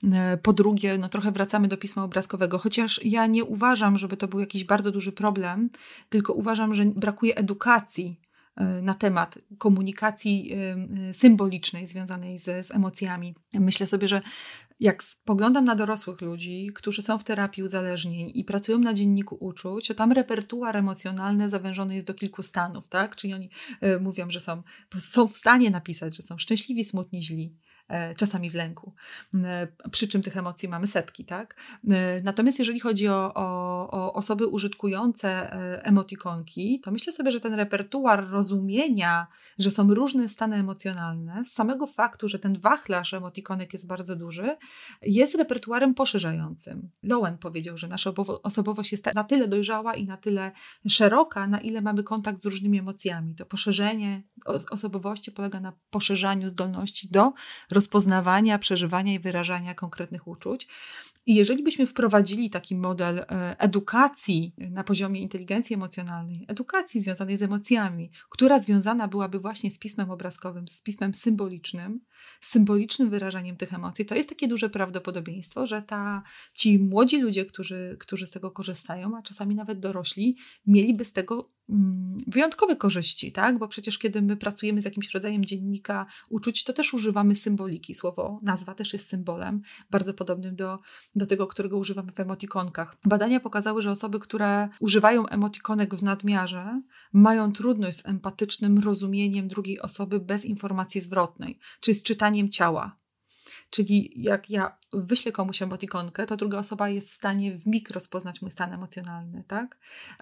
Po drugie, no trochę wracamy do pisma obrazkowego, chociaż ja nie uważam, żeby to był jakiś bardzo duży problem, tylko uważam, że brakuje edukacji na temat komunikacji symbolicznej związanej z emocjami. Myślę sobie, że jak spoglądam na dorosłych ludzi, którzy są w terapii uzależnień i pracują na dzienniku uczuć, to tam repertuar emocjonalny zawężony jest do kilku stanów, tak? Czyli oni mówią, że są w stanie napisać, że są szczęśliwi, smutni, źli. czasami w lęku. Przy czym tych emocji mamy setki, tak? Natomiast jeżeli chodzi o osoby użytkujące emotikonki, to myślę sobie, że ten repertuar rozumienia, że są różne stany emocjonalne, z samego faktu, że ten wachlarz emotikonek jest bardzo duży, jest repertuarem poszerzającym. Lowen powiedział, że nasza osobowość jest na tyle dojrzała i na tyle szeroka, na ile mamy kontakt z różnymi emocjami. To poszerzenie osobowości polega na poszerzaniu zdolności do rozpoznawania, przeżywania i wyrażania konkretnych uczuć. I jeżeli byśmy wprowadzili taki model edukacji na poziomie inteligencji emocjonalnej, edukacji związanej z emocjami, która związana byłaby właśnie z pismem obrazkowym, z pismem symbolicznym, z symbolicznym wyrażaniem tych emocji, to jest takie duże prawdopodobieństwo, że ci młodzi ludzie, którzy z tego korzystają, a czasami nawet dorośli, mieliby z tego wyjątkowe korzyści, tak? Bo przecież kiedy my pracujemy z jakimś rodzajem dziennika uczuć, to też używamy symboliki. Nazwa też jest symbolem, bardzo podobnym do tego, którego używamy w emotikonkach. Badania pokazały, że osoby, które używają emotikonek w nadmiarze, mają trudność z empatycznym rozumieniem drugiej osoby bez informacji zwrotnej, czyli z czytaniem ciała. Czyli jak ja wyślę komuś emotikonkę, to druga osoba jest w stanie w mig rozpoznać mój stan emocjonalny, tak?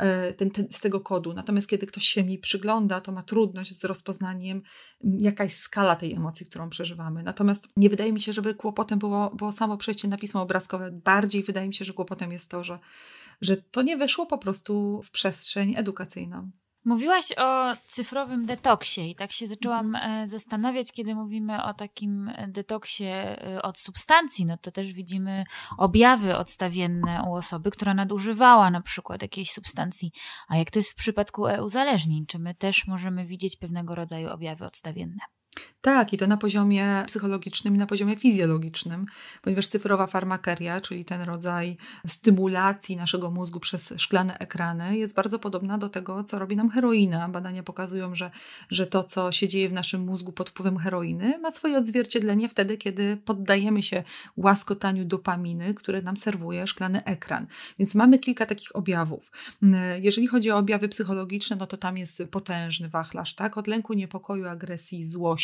Z tego kodu. Natomiast kiedy ktoś się mi przygląda, to ma trudność z rozpoznaniem, jaka jest skala tej emocji, którą przeżywamy. Natomiast nie wydaje mi się, żeby kłopotem było samo przejście na pismo obrazkowe. Bardziej wydaje mi się, że kłopotem jest to, że to nie weszło po prostu w przestrzeń edukacyjną. Mówiłaś o cyfrowym detoksie i tak się zaczęłam zastanawiać, kiedy mówimy o takim detoksie od substancji, no to też widzimy objawy odstawienne u osoby, która nadużywała na przykład jakiejś substancji. A jak to jest w przypadku uzależnień? Czy my też możemy widzieć pewnego rodzaju objawy odstawienne? Tak, i to na poziomie psychologicznym i na poziomie fizjologicznym, ponieważ cyfrowa farmakeria, czyli ten rodzaj stymulacji naszego mózgu przez szklane ekrany, jest bardzo podobna do tego, co robi nam heroina. Badania pokazują, że to, co się dzieje w naszym mózgu pod wpływem heroiny, ma swoje odzwierciedlenie wtedy, kiedy poddajemy się łaskotaniu dopaminy, które nam serwuje szklany ekran. Więc mamy kilka takich objawów. Jeżeli chodzi o objawy psychologiczne, no to tam jest potężny wachlarz, tak? Od lęku, niepokoju, agresji, złości,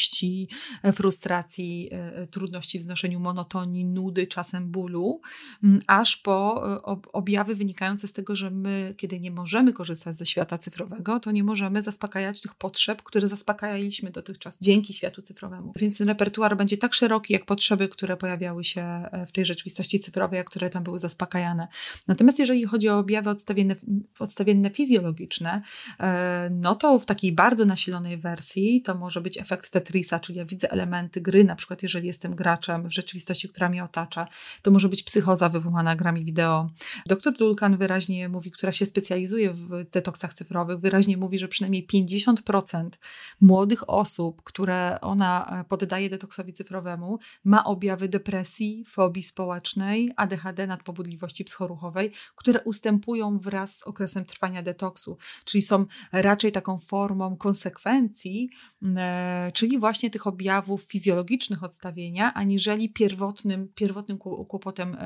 frustracji, trudności w znoszeniu monotonii, nudy, czasem bólu, aż po objawy wynikające z tego, że my, kiedy nie możemy korzystać ze świata cyfrowego, to nie możemy zaspokajać tych potrzeb, które zaspokajaliśmy dotychczas dzięki światu cyfrowemu. Więc ten repertuar będzie tak szeroki, jak potrzeby, które pojawiały się w tej rzeczywistości cyfrowej, a które tam były zaspokajane. Natomiast jeżeli chodzi o objawy odstawienne fizjologiczne, no to w takiej bardzo nasilonej wersji to może być efekt Tetrisa, czyli ja widzę elementy gry, na przykład jeżeli jestem graczem w rzeczywistości, która mnie otacza, to może być psychoza wywołana grami wideo. Dr Duncan wyraźnie mówi, która się specjalizuje w detoksach cyfrowych, wyraźnie mówi, że przynajmniej 50% młodych osób, które ona poddaje detoksowi cyfrowemu, ma objawy depresji, fobii społecznej, ADHD, nadpobudliwości psychoruchowej, które ustępują wraz z okresem trwania detoksu, czyli są raczej taką formą konsekwencji, czyli właśnie tych objawów fizjologicznych odstawienia, aniżeli pierwotnym kłopotem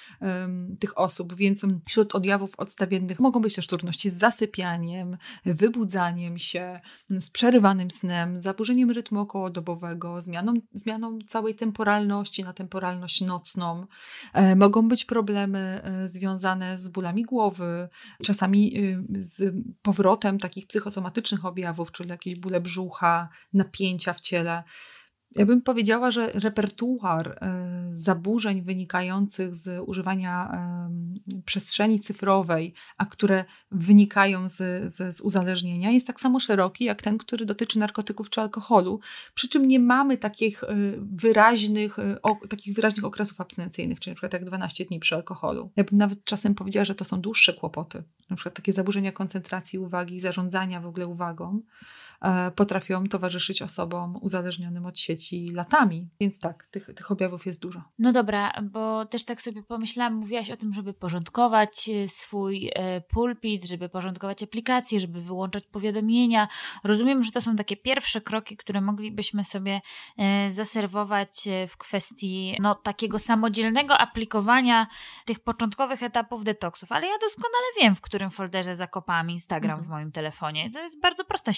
tych osób. Więc wśród objawów odstawiennych mogą być też trudności z zasypianiem, wybudzaniem się, z przerywanym snem, zaburzeniem rytmu okołodobowego, zmianą całej temporalności na temporalność nocną. Mogą być problemy związane z bólami głowy, czasami z powrotem takich psychosomatycznych objawów, czyli jakieś bóle brzucha, napięcia w ciele. Ja bym powiedziała, że repertuar zaburzeń wynikających z używania przestrzeni cyfrowej, a które wynikają z uzależnienia, jest tak samo szeroki jak ten, który dotyczy narkotyków czy alkoholu. Przy czym nie mamy takich wyraźnych okresów abstynencyjnych, czyli na przykład jak 12 dni przy alkoholu. Ja bym nawet czasem powiedziała, że to są dłuższe kłopoty. Na przykład takie zaburzenia koncentracji uwagi, zarządzania w ogóle uwagą potrafią towarzyszyć osobom uzależnionym od sieci latami. Więc tak, tych objawów jest dużo. No dobra, bo też tak sobie pomyślałam, mówiłaś o tym, żeby porządkować swój pulpit, żeby porządkować aplikacje, żeby wyłączać powiadomienia. Rozumiem, że to są takie pierwsze kroki, które moglibyśmy sobie zaserwować w kwestii takiego samodzielnego aplikowania tych początkowych etapów detoksów. Ale ja doskonale wiem, w którym folderze zakopałam Instagram w moim telefonie. To jest bardzo prosta ścieżka, żeby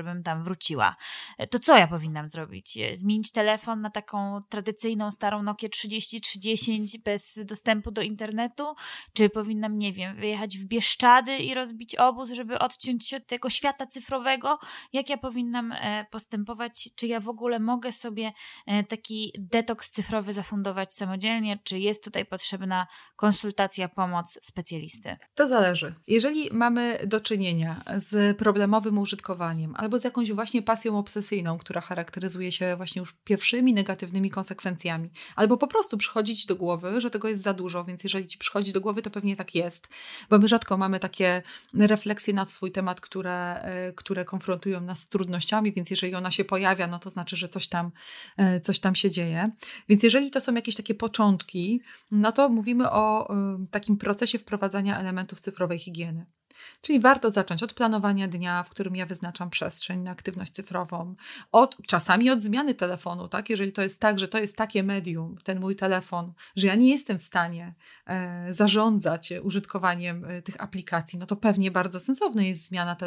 żebym tam wróciła. To co ja powinnam zrobić? Zmienić telefon na taką tradycyjną, starą Nokię 3010 bez dostępu do internetu? Czy powinnam, nie wiem, wyjechać w Bieszczady i rozbić obóz, żeby odciąć się od tego świata cyfrowego? Jak ja powinnam postępować? Czy ja w ogóle mogę sobie taki detoks cyfrowy zafundować samodzielnie? Czy jest tutaj potrzebna konsultacja, pomoc specjalisty? To zależy. Jeżeli mamy do czynienia z problemowym użytkowaniem albo z jakąś właśnie pasją obsesyjną, która charakteryzuje się właśnie już pierwszymi negatywnymi konsekwencjami, albo po prostu przychodzi ci do głowy, że tego jest za dużo, więc jeżeli ci przychodzi do głowy, to pewnie tak jest, bo my rzadko mamy takie refleksje na swój temat, które konfrontują nas z trudnościami, więc jeżeli ona się pojawia, no to znaczy, że coś tam się dzieje. Więc jeżeli to są jakieś takie początki, no to mówimy o takim procesie wprowadzania elementów cyfrowej higieny. Czyli warto zacząć od planowania dnia, w którym ja wyznaczam przestrzeń na aktywność cyfrową, czasami od zmiany telefonu, tak? Jeżeli to jest tak, że to jest takie medium, ten mój telefon, że ja nie jestem w stanie zarządzać użytkowaniem tych aplikacji, no to pewnie bardzo sensowna jest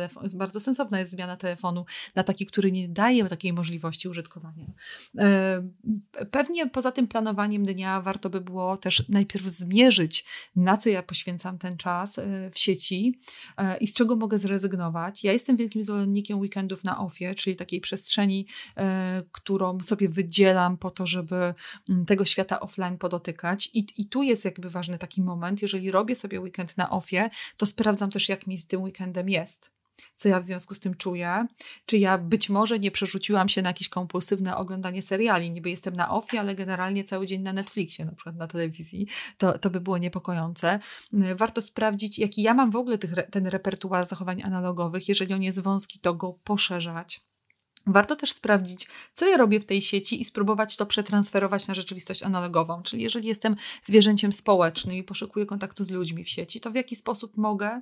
zmiana telefonu na taki, który nie daje takiej możliwości użytkowania. Pewnie poza tym planowaniem dnia warto by było też najpierw zmierzyć, na co ja poświęcam ten czas w sieci i z czego mogę zrezygnować. Ja jestem wielkim zwolennikiem weekendów na offie, czyli takiej przestrzeni, którą sobie wydzielam po to, żeby tego świata offline podotykać. I tu jest jakby ważny taki moment, jeżeli robię sobie weekend na offie, to sprawdzam też, jak mi z tym weekendem jest. Co ja w związku z tym czuję, czy ja być może nie przerzuciłam się na jakieś kompulsywne oglądanie seriali, niby jestem na offie, ale generalnie cały dzień na Netflixie, na przykład na telewizji, to by było niepokojące. Warto sprawdzić, jaki ja mam w ogóle ten repertuar zachowań analogowych, jeżeli on jest wąski, to go poszerzać. Warto też sprawdzić, co ja robię w tej sieci i spróbować to przetransferować na rzeczywistość analogową. Czyli jeżeli jestem zwierzęciem społecznym i poszukuję kontaktu z ludźmi w sieci, to w jaki sposób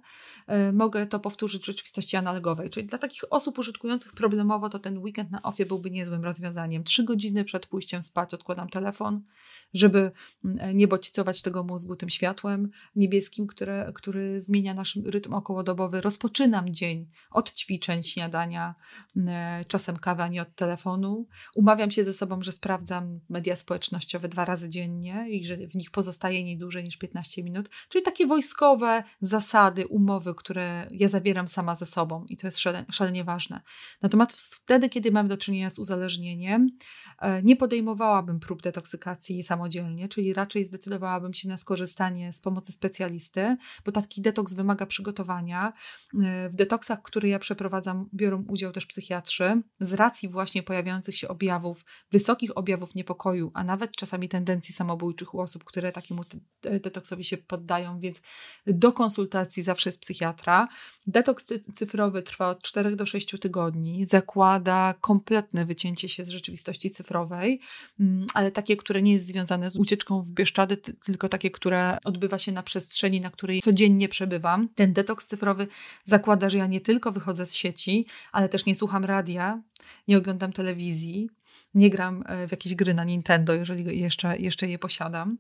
mogę to powtórzyć w rzeczywistości analogowej. Czyli dla takich osób użytkujących problemowo, to ten weekend na offie byłby niezłym rozwiązaniem. 3 godziny przed pójściem spać odkładam telefon, żeby nie bodźcować tego mózgu tym światłem niebieskim, który zmienia nasz rytm okołodobowy. Rozpoczynam dzień od ćwiczeń, śniadania, czasem kawy, a nie od telefonu. Umawiam się ze sobą, że sprawdzam media społecznościowe 2 razy dziennie i że w nich pozostaje nie dłużej niż 15 minut. Czyli takie wojskowe zasady, umowy, które ja zawieram sama ze sobą i to jest szalenie ważne. Natomiast wtedy, kiedy mam do czynienia z uzależnieniem, nie podejmowałabym prób detoksykacji samodzielnie, czyli raczej zdecydowałabym się na skorzystanie z pomocy specjalisty, bo taki detoks wymaga przygotowania. W detoksach, które ja przeprowadzam, biorą udział też psychiatrzy. Z racji właśnie pojawiających się wysokich objawów niepokoju, a nawet czasami tendencji samobójczych u osób, które takiemu detoksowi się poddają, więc do konsultacji zawsze jest psychiatra. Detoks cyfrowy trwa od 4 do 6 tygodni, zakłada kompletne wycięcie się z rzeczywistości cyfrowej, ale takie, które nie jest związane z ucieczką w Bieszczady, tylko takie, które odbywa się na przestrzeni, na której codziennie przebywam. Ten detoks cyfrowy zakłada, że ja nie tylko wychodzę z sieci, ale też nie słucham radia, nie oglądam telewizji, nie gram w jakieś gry na Nintendo, jeżeli jeszcze je posiadam.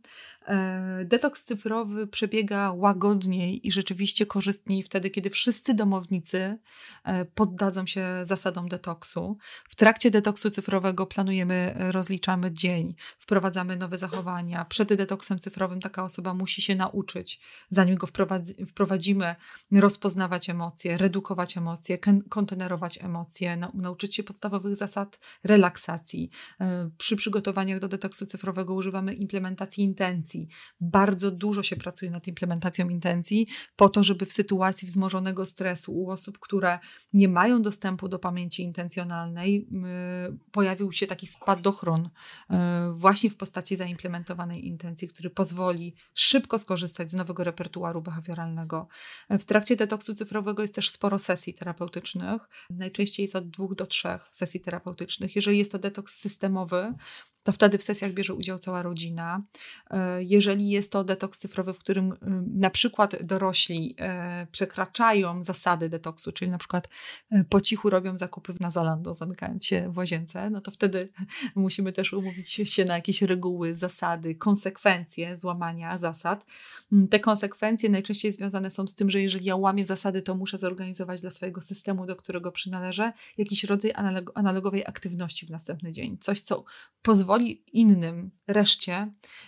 Detoks cyfrowy przebiega łagodniej i rzeczywiście korzystniej wtedy, kiedy wszyscy domownicy poddadzą się zasadom detoksu. W trakcie detoksu cyfrowego rozliczamy dzień, wprowadzamy nowe zachowania. Przed detoksem cyfrowym taka osoba musi się nauczyć, zanim go wprowadzimy, rozpoznawać emocje, redukować emocje, kontenerować emocje, nauczyć się podstawowych zasad relaksacji. Przy przygotowaniach do detoksu cyfrowego używamy implementacji intencji. Bardzo dużo się pracuje nad implementacją intencji po to, żeby w sytuacji wzmożonego stresu u osób, które nie mają dostępu do pamięci intencjonalnej, pojawił się taki spadochron właśnie w postaci zaimplementowanej intencji, który pozwoli szybko skorzystać z nowego repertuaru behawioralnego. W trakcie detoksu cyfrowego jest też sporo sesji terapeutycznych. Najczęściej jest od 2 do 3 sesji terapeutycznych. Jeżeli jest to detoks systemowy, to wtedy w sesjach bierze udział cała rodzina. Jeżeli jest to detoks cyfrowy, w którym na przykład dorośli przekraczają zasady detoksu, czyli na przykład po cichu robią zakupy na Zalando, zamykając się w łazience, no to wtedy musimy też umówić się na jakieś reguły, zasady, konsekwencje złamania zasad. Te konsekwencje najczęściej związane są z tym, że jeżeli ja łamię zasady, to muszę zorganizować dla swojego systemu, do którego przynależę, jakiś rodzaj analogowej aktywności w następny dzień. Coś, co pozwoli innym, reszcie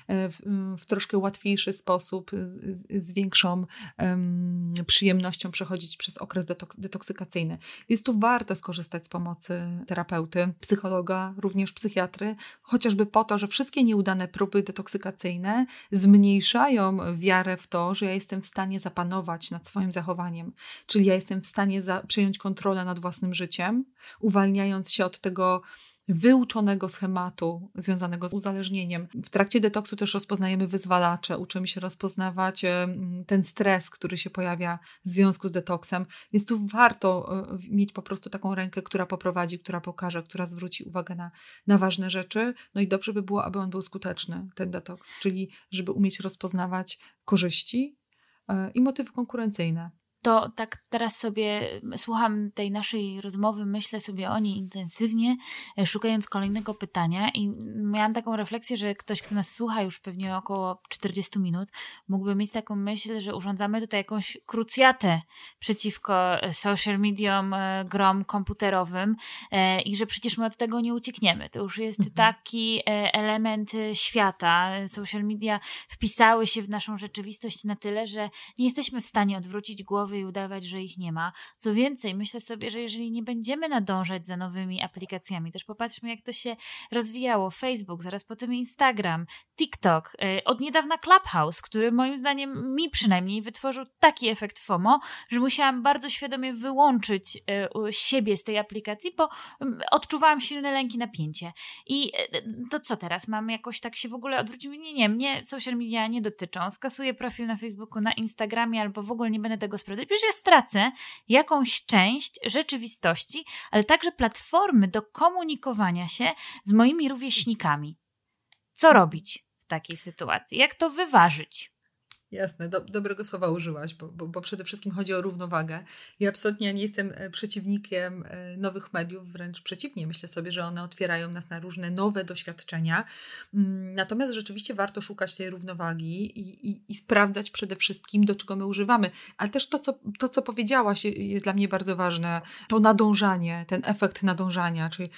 w troszkę łatwiejszy sposób, z większą przyjemnością przechodzić przez okres detoksykacyjny. Więc tu warto skorzystać z pomocy terapeuty, psychologa, również psychiatry, chociażby po to, że wszystkie nieudane próby detoksykacyjne zmniejszają wiarę w to, że ja jestem w stanie zapanować nad swoim zachowaniem. Czyli ja jestem w stanie przejąć kontrolę nad własnym życiem, uwalniając się od tego wyuczonego schematu związanego z uzależnieniem. W trakcie detoksu też rozpoznajemy wyzwalacze, uczymy się rozpoznawać ten stres, który się pojawia w związku z detoksem, więc tu warto mieć po prostu taką rękę, która poprowadzi, która pokaże, która zwróci uwagę na ważne rzeczy. No i dobrze by było, aby on był skuteczny, ten detoks, czyli żeby umieć rozpoznawać korzyści i motywy konkurencyjne. To tak teraz sobie słucham tej naszej rozmowy, myślę sobie o niej intensywnie, szukając kolejnego pytania i miałam taką refleksję, że ktoś, kto nas słucha już pewnie około 40 minut, mógłby mieć taką myśl, że urządzamy tutaj jakąś krucjatę przeciwko social mediom, grom komputerowym i że przecież my od tego nie uciekniemy. To już jest taki element świata. Social media wpisały się w naszą rzeczywistość na tyle, że nie jesteśmy w stanie odwrócić głowy i udawać, że ich nie ma. Co więcej, myślę sobie, że jeżeli nie będziemy nadążać za nowymi aplikacjami, też popatrzmy, jak to się rozwijało. Facebook, zaraz potem Instagram, TikTok, od niedawna Clubhouse, który moim zdaniem, mi przynajmniej, wytworzył taki efekt FOMO, że musiałam bardzo świadomie wyłączyć siebie z tej aplikacji, bo odczuwałam silne lęki, napięcie. I to co teraz? Mam jakoś tak się w ogóle odwrócić? Nie, mnie social media nie dotyczą. Skasuję profil na Facebooku, na Instagramie albo w ogóle nie będę tego sprawdzać. Przecież ja stracę jakąś część rzeczywistości, ale także platformy do komunikowania się z moimi rówieśnikami. Co robić w takiej sytuacji? Jak to wyważyć? Jasne, dobrego słowa użyłaś, bo przede wszystkim chodzi o równowagę. Ja absolutnie nie jestem przeciwnikiem nowych mediów, wręcz przeciwnie. Myślę sobie, że one otwierają nas na różne nowe doświadczenia. Natomiast rzeczywiście warto szukać tej równowagi i sprawdzać przede wszystkim, do czego my używamy. Ale też to, co powiedziałaś, jest dla mnie bardzo ważne. To nadążanie, ten efekt nadążania, czyli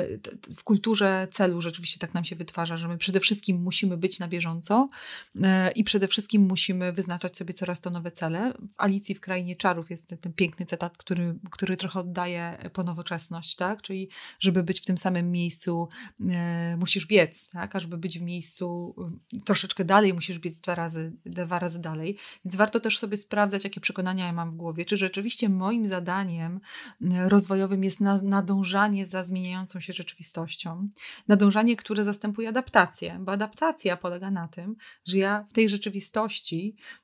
w kulturze celu rzeczywiście tak nam się wytwarza, że my przede wszystkim musimy być na bieżąco i przede wszystkim musimy wyznaczać sobie coraz to nowe cele. W Alicji w Krainie Czarów jest ten piękny cytat, który trochę oddaje po nowoczesność, tak? Czyli żeby być w tym samym miejscu musisz biec, tak? A żeby być w miejscu troszeczkę dalej musisz biec dwa razy dalej. Więc warto też sobie sprawdzać, jakie przekonania ja mam w głowie. Czy rzeczywiście moim zadaniem rozwojowym jest nadążanie za zmieniającą się rzeczywistością. Nadążanie, które zastępuje adaptację, bo adaptacja polega na tym, że ja w tej rzeczywistości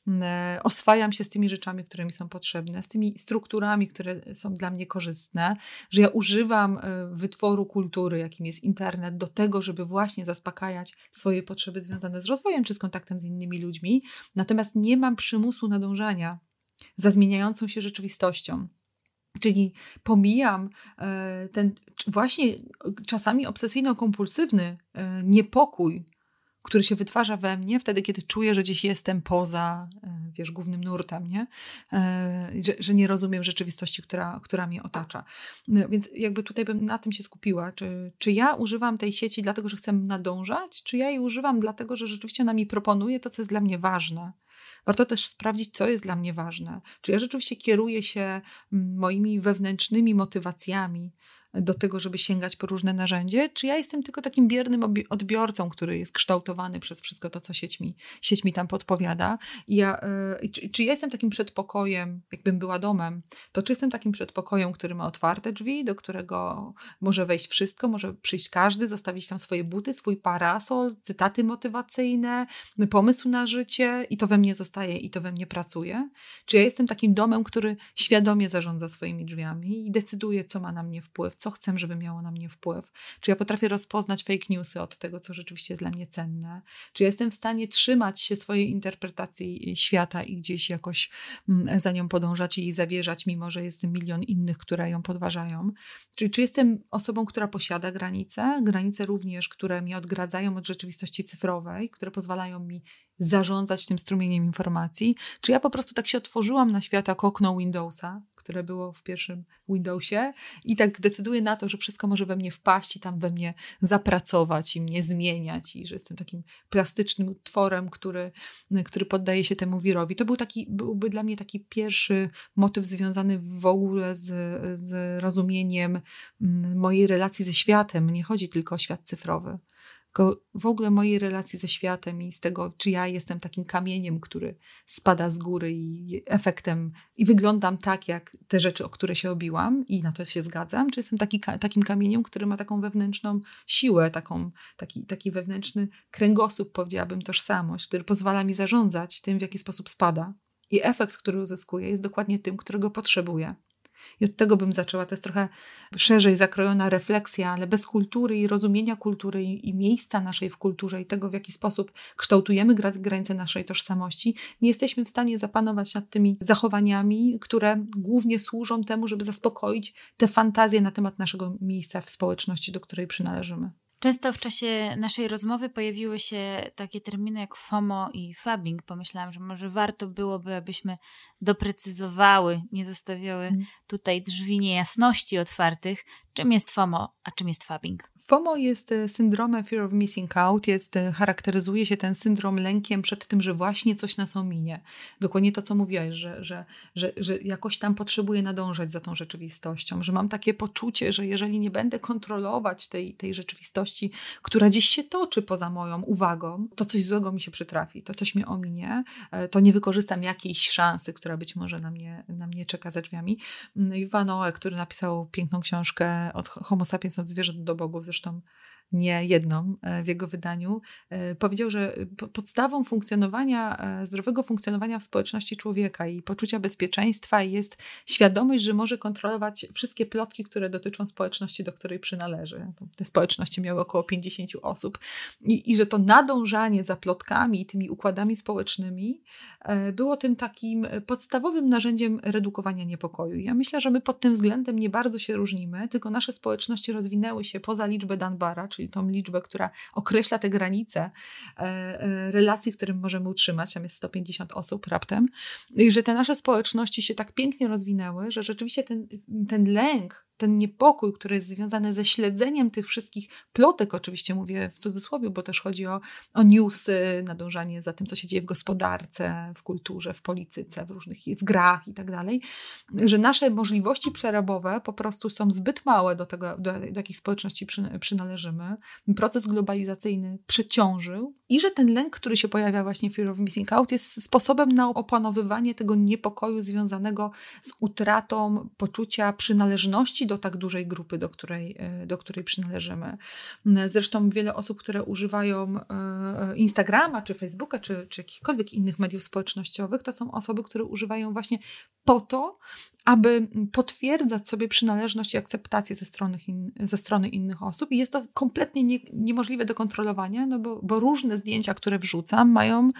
oswajam się z tymi rzeczami, które mi są potrzebne, z tymi strukturami, które są dla mnie korzystne, że ja używam wytworu kultury, jakim jest internet, do tego, żeby właśnie zaspokajać swoje potrzeby związane z rozwojem czy z kontaktem z innymi ludźmi. Natomiast nie mam przymusu nadążania za zmieniającą się rzeczywistością. Czyli pomijam ten właśnie czasami obsesyjno-kompulsywny niepokój, który się wytwarza we mnie wtedy, kiedy czuję, że gdzieś jestem poza, głównym nurtem, nie? Że nie rozumiem rzeczywistości, która mnie otacza. Więc jakby tutaj bym na tym się skupiła. Czy ja używam tej sieci dlatego, że chcę nadążać? Czy ja jej używam dlatego, że rzeczywiście ona mi proponuje to, co jest dla mnie ważne? Warto też sprawdzić, co jest dla mnie ważne. Czy ja rzeczywiście kieruję się moimi wewnętrznymi motywacjami do tego, żeby sięgać po różne narzędzie, czy ja jestem tylko takim biernym odbiorcą, który jest kształtowany przez wszystko to, co sieć mi tam podpowiada. Czy ja jestem takim przedpokojem, jakbym była domem, to czy jestem takim przedpokojem, który ma otwarte drzwi, do którego może wejść wszystko, może przyjść każdy, zostawić tam swoje buty, swój parasol, cytaty motywacyjne, pomysł na życie i to we mnie zostaje i to we mnie pracuje? Czy ja jestem takim domem, który świadomie zarządza swoimi drzwiami i decyduje, co ma na mnie wpływ, co chcę, żeby miało na mnie wpływ, czy ja potrafię rozpoznać fake newsy od tego, co rzeczywiście jest dla mnie cenne, czy ja jestem w stanie trzymać się swojej interpretacji świata i gdzieś jakoś za nią podążać i jej zawierzać, mimo że jest milion innych, które ją podważają. Czy jestem osobą, która posiada granice również, które mnie odgradzają od rzeczywistości cyfrowej, które pozwalają mi zarządzać tym strumieniem informacji, czy ja po prostu tak się otworzyłam na świat jak okno Windowsa, które było w pierwszym Windowsie i tak decyduję na to, że wszystko może we mnie wpaść i tam we mnie zapracować i mnie zmieniać i że jestem takim plastycznym tworem, który poddaje się temu wirowi. To byłby dla mnie taki pierwszy motyw związany w ogóle z rozumieniem mojej relacji ze światem. Nie chodzi tylko o świat cyfrowy, tylko w ogóle mojej relacji ze światem i z tego, czy ja jestem takim kamieniem, który spada z góry i efektem i wyglądam tak, jak te rzeczy, o które się obiłam i na to się zgadzam, czy jestem takim kamieniem, który ma taką wewnętrzną siłę, taki wewnętrzny kręgosłup, powiedziałabym, tożsamość, który pozwala mi zarządzać tym, w jaki sposób spada. I efekt, który uzyskuję, jest dokładnie tym, którego potrzebuję. I od tego bym zaczęła. To jest trochę szerzej zakrojona refleksja, ale bez kultury i rozumienia kultury i miejsca naszej w kulturze i tego, w jaki sposób kształtujemy granice naszej tożsamości, nie jesteśmy w stanie zapanować nad tymi zachowaniami, które głównie służą temu, żeby zaspokoić te fantazje na temat naszego miejsca w społeczności, do której przynależymy. Często w czasie naszej rozmowy pojawiły się takie terminy jak FOMO i fabbing. Pomyślałam, że może warto byłoby, abyśmy doprecyzowały, nie zostawiały tutaj drzwi niejasności otwartych. Czym jest FOMO, a czym jest fabbing? FOMO jest syndromem Fear of Missing Out. Charakteryzuje się ten syndrom lękiem przed tym, że właśnie coś nas ominie. Dokładnie to, co mówiłaś, że jakoś tam potrzebuję nadążać za tą rzeczywistością, że mam takie poczucie, że jeżeli nie będę kontrolować tej rzeczywistości, która gdzieś się toczy poza moją uwagą, to coś złego mi się przytrafi, to coś mnie ominie, to nie wykorzystam jakiejś szansy, która być może na mnie czeka za drzwiami. Yuval Noah, który napisał piękną książkę Od Homo sapiens, od zwierząt do bogów, zresztą nie jedną w jego wydaniu, powiedział, że podstawą zdrowego funkcjonowania w społeczności człowieka i poczucia bezpieczeństwa jest świadomość, że może kontrolować wszystkie plotki, które dotyczą społeczności, do której przynależy. Te społeczności miały około 50 osób i że to nadążanie za plotkami i tymi układami społecznymi było tym takim podstawowym narzędziem redukowania niepokoju. Ja myślę, że my pod tym względem nie bardzo się różnimy, tylko nasze społeczności rozwinęły się poza liczbę Dunbara, czyli tą liczbę, która określa te granice relacji, które możemy utrzymać, tam jest 150 osób raptem, i że te nasze społeczności się tak pięknie rozwinęły, że rzeczywiście ten lęk, ten niepokój, który jest związany ze śledzeniem tych wszystkich plotek, oczywiście mówię w cudzysłowie, bo też chodzi o newsy, nadążanie za tym, co się dzieje w gospodarce, w kulturze, w polityce, w grach i tak dalej, że nasze możliwości przerobowe po prostu są zbyt małe do tego, do jakich społeczności przynależymy. Proces globalizacyjny przeciążył i że ten lęk, który się pojawia właśnie w Fear of Missing Out, jest sposobem na opanowywanie tego niepokoju związanego z utratą poczucia przynależności do tak dużej grupy, do której przynależymy. Zresztą wiele osób, które używają Instagrama, czy Facebooka, czy jakichkolwiek innych mediów społecznościowych, to są osoby, które używają właśnie po to, aby potwierdzać sobie przynależność i akceptację ze strony innych osób. I jest to kompletnie niemożliwe do kontrolowania, no bo różne zdjęcia, które wrzucam, mają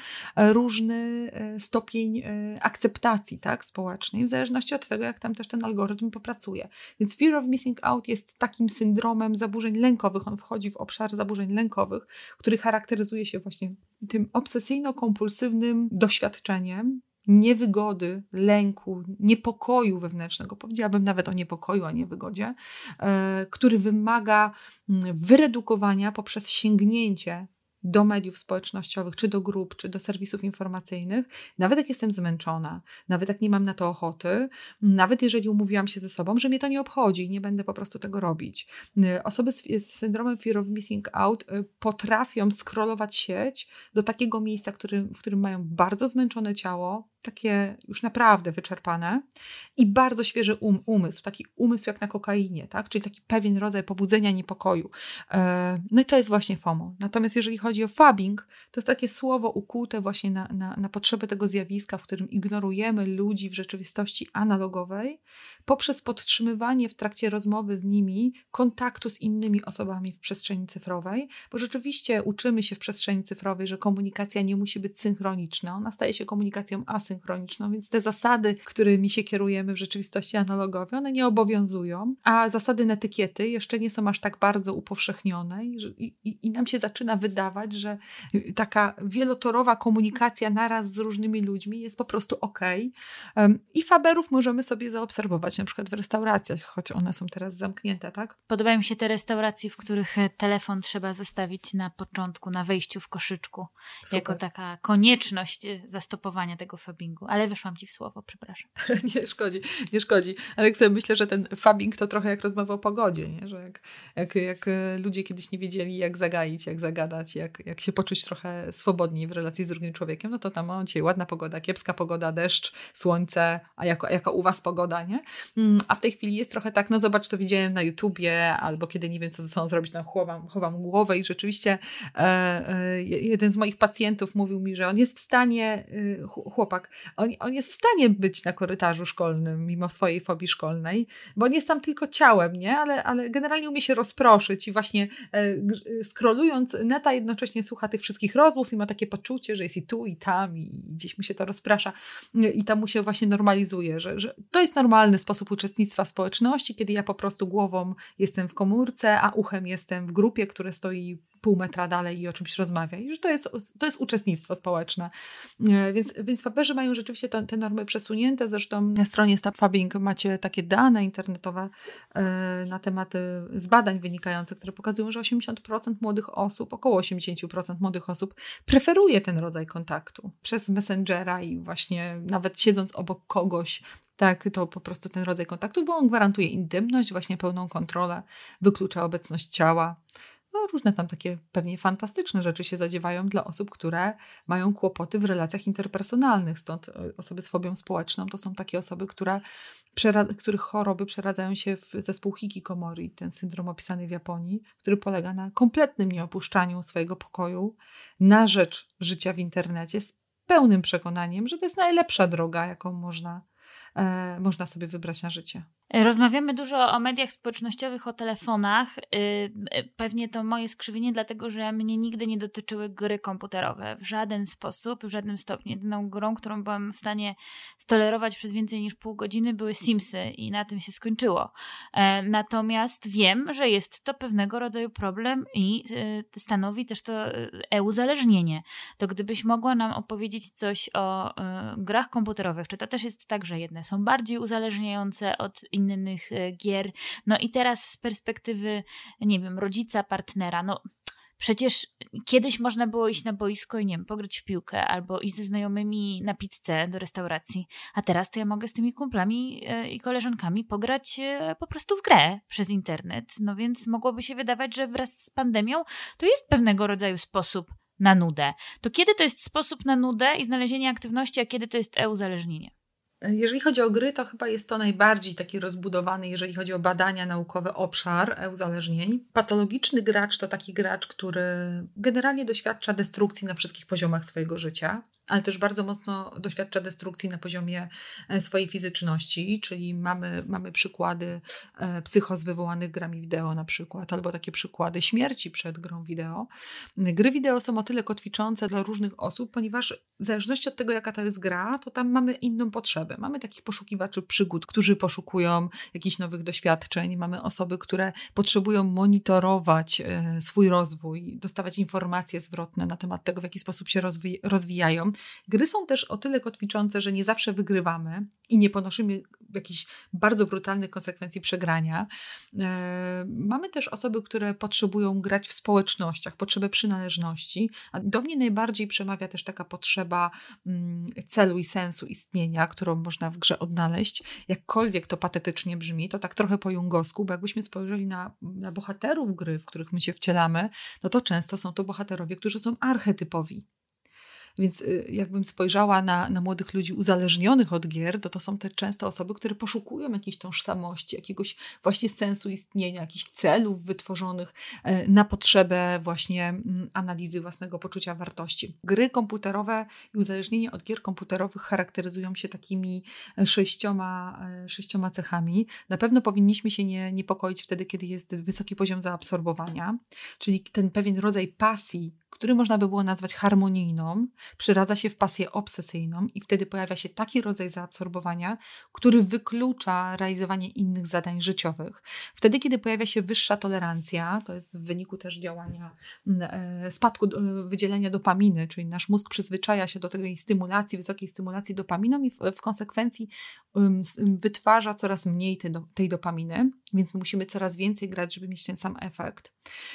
różny stopień akceptacji, tak, społecznej, w zależności od tego, jak tam też ten algorytm popracuje. Więc Fear of Missing Out jest takim syndromem zaburzeń lękowych. On wchodzi w obszar zaburzeń lękowych, który charakteryzuje się właśnie tym obsesyjno-kompulsywnym doświadczeniem niewygody, lęku, niepokoju wewnętrznego, powiedziałabym nawet o niepokoju, a nie wygodzie, który wymaga wyredukowania poprzez sięgnięcie do mediów społecznościowych, czy do grup, czy do serwisów informacyjnych, nawet jak jestem zmęczona, nawet jak nie mam na to ochoty, nawet jeżeli umówiłam się ze sobą, że mnie to nie obchodzi i nie będę po prostu tego robić. Osoby z syndromem Fear of Missing Out potrafią scrollować sieć do takiego miejsca, w którym mają bardzo zmęczone ciało, takie już naprawdę wyczerpane i bardzo świeży umysł, taki umysł jak na kokainie, tak? Czyli taki pewien rodzaj pobudzenia niepokoju. No i to jest właśnie FOMO. Natomiast jeżeli chodzi o fabbing, to jest takie słowo ukute właśnie na potrzeby tego zjawiska, w którym ignorujemy ludzi w rzeczywistości analogowej poprzez podtrzymywanie w trakcie rozmowy z nimi kontaktu z innymi osobami w przestrzeni cyfrowej, bo rzeczywiście uczymy się w przestrzeni cyfrowej, że komunikacja nie musi być synchroniczna, ona staje się komunikacją asynchroniczną, więc te zasady, którymi się kierujemy w rzeczywistości analogowej, one nie obowiązują, a zasady netykiety jeszcze nie są aż tak bardzo upowszechnione i nam się zaczyna wydawać, że taka wielotorowa komunikacja naraz z różnymi ludźmi jest po prostu okej. I faberów możemy sobie zaobserwować, na przykład w restauracjach, choć one są teraz zamknięte, tak? Podobają mi się te restauracje, w których telefon trzeba zostawić na początku, na wejściu w koszyczku, Super. jako taka konieczność zastopowania tego fabbingu. Ale weszłam ci w słowo, przepraszam. Nie szkodzi. Ale jak sobie myślę, że ten fabbing to trochę jak rozmowa o pogodzie, nie? Że jak ludzie kiedyś nie wiedzieli, jak zagaić, jak zagadać, jak się poczuć trochę swobodniej w relacji z drugim człowiekiem, no to tam dzisiaj ładna pogoda, kiepska pogoda, deszcz, słońce, a jaka u was pogoda, nie? A w tej chwili jest trochę tak, no zobacz, co widziałem na YouTubie, albo kiedy nie wiem, co ze sobą zrobić, tam chowam głowę i rzeczywiście jeden z moich pacjentów mówił mi, że on jest w stanie, chłopak, on jest w stanie być na korytarzu szkolnym, mimo swojej fobii szkolnej, bo on jest tam tylko ciałem, nie? Ale generalnie umie się rozproszyć i właśnie scrollując neta jednocześnie słucha tych wszystkich rozmów i ma takie poczucie, że jest i tu, i tam, i gdzieś mu się to rozprasza i tam mu się właśnie normalizuje, że to jest normalny sposób uczestnictwa w społeczności, kiedy ja po prostu głową jestem w komórce, a uchem jestem w grupie, które stoi pół metra dalej i o czymś rozmawia. I że to jest uczestnictwo społeczne. Więc faberzy mają rzeczywiście te normy przesunięte. Zresztą na stronie Stop Fabbing macie takie dane internetowe na temat z badań wynikających, które pokazują, że 80% młodych osób, około 80% młodych osób preferuje ten rodzaj kontaktu przez Messengera i właśnie nawet siedząc obok kogoś, tak, to po prostu ten rodzaj kontaktu, bo on gwarantuje intymność, właśnie pełną kontrolę, wyklucza obecność ciała. No, różne tam takie pewnie fantastyczne rzeczy się zadziewają dla osób, które mają kłopoty w relacjach interpersonalnych. Stąd osoby z fobią społeczną to są takie osoby, których choroby przeradzają się w zespół hikikomori, ten syndrom opisany w Japonii, który polega na kompletnym nieopuszczaniu swojego pokoju na rzecz życia w internecie z pełnym przekonaniem, że to jest najlepsza droga, jaką można sobie wybrać na życie. Rozmawiamy dużo o mediach społecznościowych, o telefonach. Pewnie to moje skrzywienie, dlatego że mnie nigdy nie dotyczyły gry komputerowe. W żaden sposób, w żadnym stopniu. Jedyną grą, którą byłam w stanie stolerować przez więcej niż pół godziny, były Simsy i na tym się skończyło. Natomiast wiem, że jest to pewnego rodzaju problem i stanowi też to uzależnienie. To gdybyś mogła nam opowiedzieć coś o grach komputerowych, czy to też jest tak, że jedne są bardziej uzależniające od innych gier. No i teraz z perspektywy, nie wiem, rodzica, partnera, no przecież kiedyś można było iść na boisko i nie wiem, pograć w piłkę albo iść ze znajomymi na pizzę do restauracji, a teraz to ja mogę z tymi kumplami i koleżankami pograć po prostu w grę przez internet. No więc mogłoby się wydawać, że wraz z pandemią to jest pewnego rodzaju sposób na nudę. To kiedy to jest sposób na nudę i znalezienie aktywności, a kiedy to jest uzależnienie? Jeżeli chodzi o gry, to chyba jest to najbardziej taki rozbudowany, jeżeli chodzi o badania naukowe, obszar uzależnień. Patologiczny gracz to taki gracz, który generalnie doświadcza destrukcji na wszystkich poziomach swojego życia, ale też bardzo mocno doświadcza destrukcji na poziomie swojej fizyczności, czyli mamy przykłady psychóz wywołanych grami wideo na przykład, albo takie przykłady śmierci przed grą wideo. Gry wideo są o tyle kotwiczące dla różnych osób, ponieważ w zależności od tego, jaka to jest gra, to tam mamy inną potrzebę. Mamy takich poszukiwaczy przygód, którzy poszukują jakichś nowych doświadczeń. Mamy osoby, które potrzebują monitorować swój rozwój, dostawać informacje zwrotne na temat tego, w jaki sposób się rozwijają. Gry są też o tyle kotwiczące, że nie zawsze wygrywamy i nie ponosimy jakichś bardzo brutalnych konsekwencji przegrania. Mamy też osoby, które potrzebują grać w społecznościach, potrzebę przynależności. A do mnie najbardziej przemawia też taka potrzeba celu i sensu istnienia, którą można w grze odnaleźć. Jakkolwiek to patetycznie brzmi, to tak trochę po jungowsku, bo jakbyśmy spojrzeli na bohaterów gry, w których my się wcielamy, no to często są to bohaterowie, którzy są archetypowi. Więc jakbym spojrzała na młodych ludzi uzależnionych od gier, to są te często osoby, które poszukują jakiejś tożsamości, jakiegoś właśnie sensu istnienia, jakichś celów wytworzonych na potrzebę właśnie analizy własnego poczucia wartości. Gry komputerowe i uzależnienie od gier komputerowych charakteryzują się takimi sześcioma cechami. Na pewno powinniśmy się niepokoić wtedy, kiedy jest wysoki poziom zaabsorbowania, czyli ten pewien rodzaj pasji, który można by było nazwać harmonijną, przeradza się w pasję obsesyjną i wtedy pojawia się taki rodzaj zaabsorbowania, który wyklucza realizowanie innych zadań życiowych. Wtedy, kiedy pojawia się wyższa tolerancja, to jest w wyniku też działania spadku wydzielenia dopaminy, czyli nasz mózg przyzwyczaja się do tej stymulacji, wysokiej stymulacji dopaminą i w konsekwencji wytwarza coraz mniej tej dopaminy, więc musimy coraz więcej grać, żeby mieć ten sam efekt.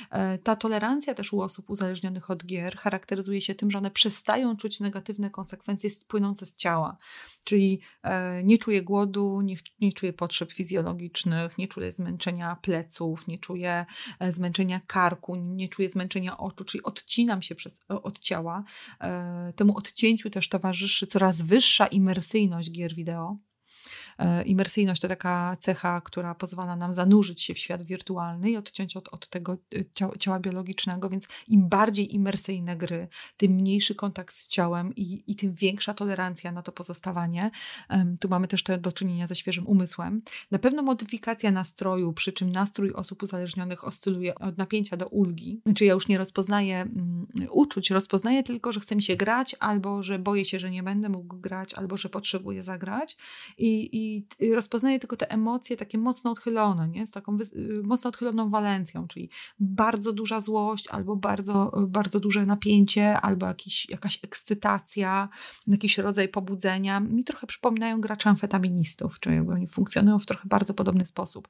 Ta tolerancja też u osób uzależnionych od gier charakteryzuje się tym, że one przestają czuć negatywne konsekwencje płynące z ciała, czyli nie czuje głodu, nie czuje potrzeb fizjologicznych, nie czuje zmęczenia pleców, nie czuje zmęczenia karku, nie czuje zmęczenia oczu, czyli odcinam się od ciała. Temu odcięciu też towarzyszy coraz wyższa imersyjność gier wideo. Imersyjność to taka cecha, która pozwala nam zanurzyć się w świat wirtualny i odciąć od tego ciała biologicznego, więc im bardziej imersyjne gry, tym mniejszy kontakt z ciałem i tym większa tolerancja na to pozostawanie. Tu mamy też do czynienia ze świeżym umysłem. Na pewno modyfikacja nastroju, przy czym nastrój osób uzależnionych oscyluje od napięcia do ulgi. Czyli ja już nie rozpoznaję uczuć, rozpoznaję tylko, że chce mi się grać, albo że boję się, że nie będę mógł grać, albo że potrzebuję zagrać i rozpoznaję tylko te emocje takie mocno odchylone, nie? Z taką mocno odchyloną walencją, czyli bardzo duża złość, albo bardzo, bardzo duże napięcie, albo jakaś ekscytacja, jakiś rodzaj pobudzenia. Mi trochę przypominają graczy amfetaministów, czyli oni funkcjonują w trochę bardzo podobny sposób.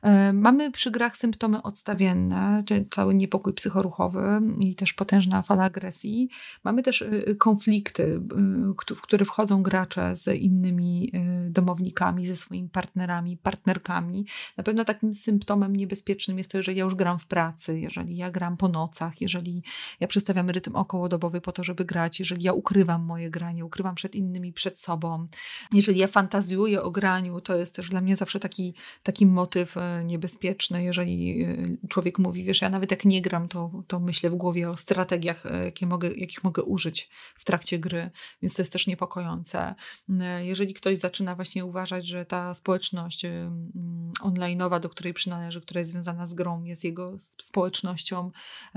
Mamy przy grach symptomy odstawienne, czyli cały niepokój psychoruchowy i też potężna fala agresji. Mamy też konflikty, w które wchodzą gracze z innymi domownikami, ze swoimi partnerami, partnerkami. Na pewno takim symptomem niebezpiecznym jest to, jeżeli ja już gram w pracy, jeżeli ja gram po nocach, jeżeli ja przestawiam rytm okołodobowy po to, żeby grać, jeżeli ja ukrywam moje granie, ukrywam przed innymi, przed sobą. Jeżeli ja fantazjuję o graniu, to jest też dla mnie zawsze taki motyw niebezpieczny, jeżeli człowiek mówi, wiesz, ja nawet jak nie gram, to myślę w głowie o strategiach, jakich mogę użyć w trakcie gry, więc to jest też niepokojące. Jeżeli ktoś zaczyna właśnie uważać, że ta społeczność online'owa, do której przynależy, która jest związana z grą, jest jego społecznością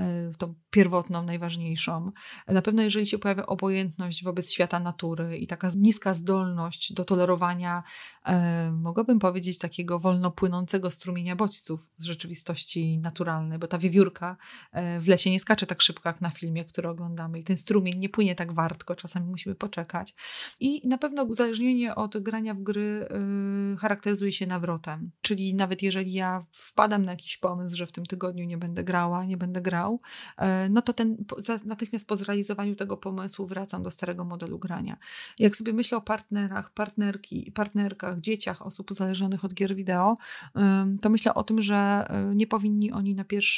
tą pierwotną, najważniejszą. Na pewno jeżeli się pojawia obojętność wobec świata natury i taka niska zdolność do tolerowania, mogłabym powiedzieć, takiego wolno płynącego strumienia bodźców z rzeczywistości naturalnej, bo ta wiewiórka w lesie nie skacze tak szybko jak na filmie, który oglądamy i ten strumień nie płynie tak wartko, czasami musimy poczekać. I na pewno uzależnienie od grania w gry charakteryzuje się nawrotem. Czyli nawet jeżeli ja wpadam na jakiś pomysł, że w tym tygodniu nie będę grała, nie będę grał, no to natychmiast po zrealizowaniu tego pomysłu wracam do starego modelu grania. Jak sobie myślę o partnerach, partnerkach, dzieciach osób uzależnionych od gier wideo, to myślę o tym, że nie powinni oni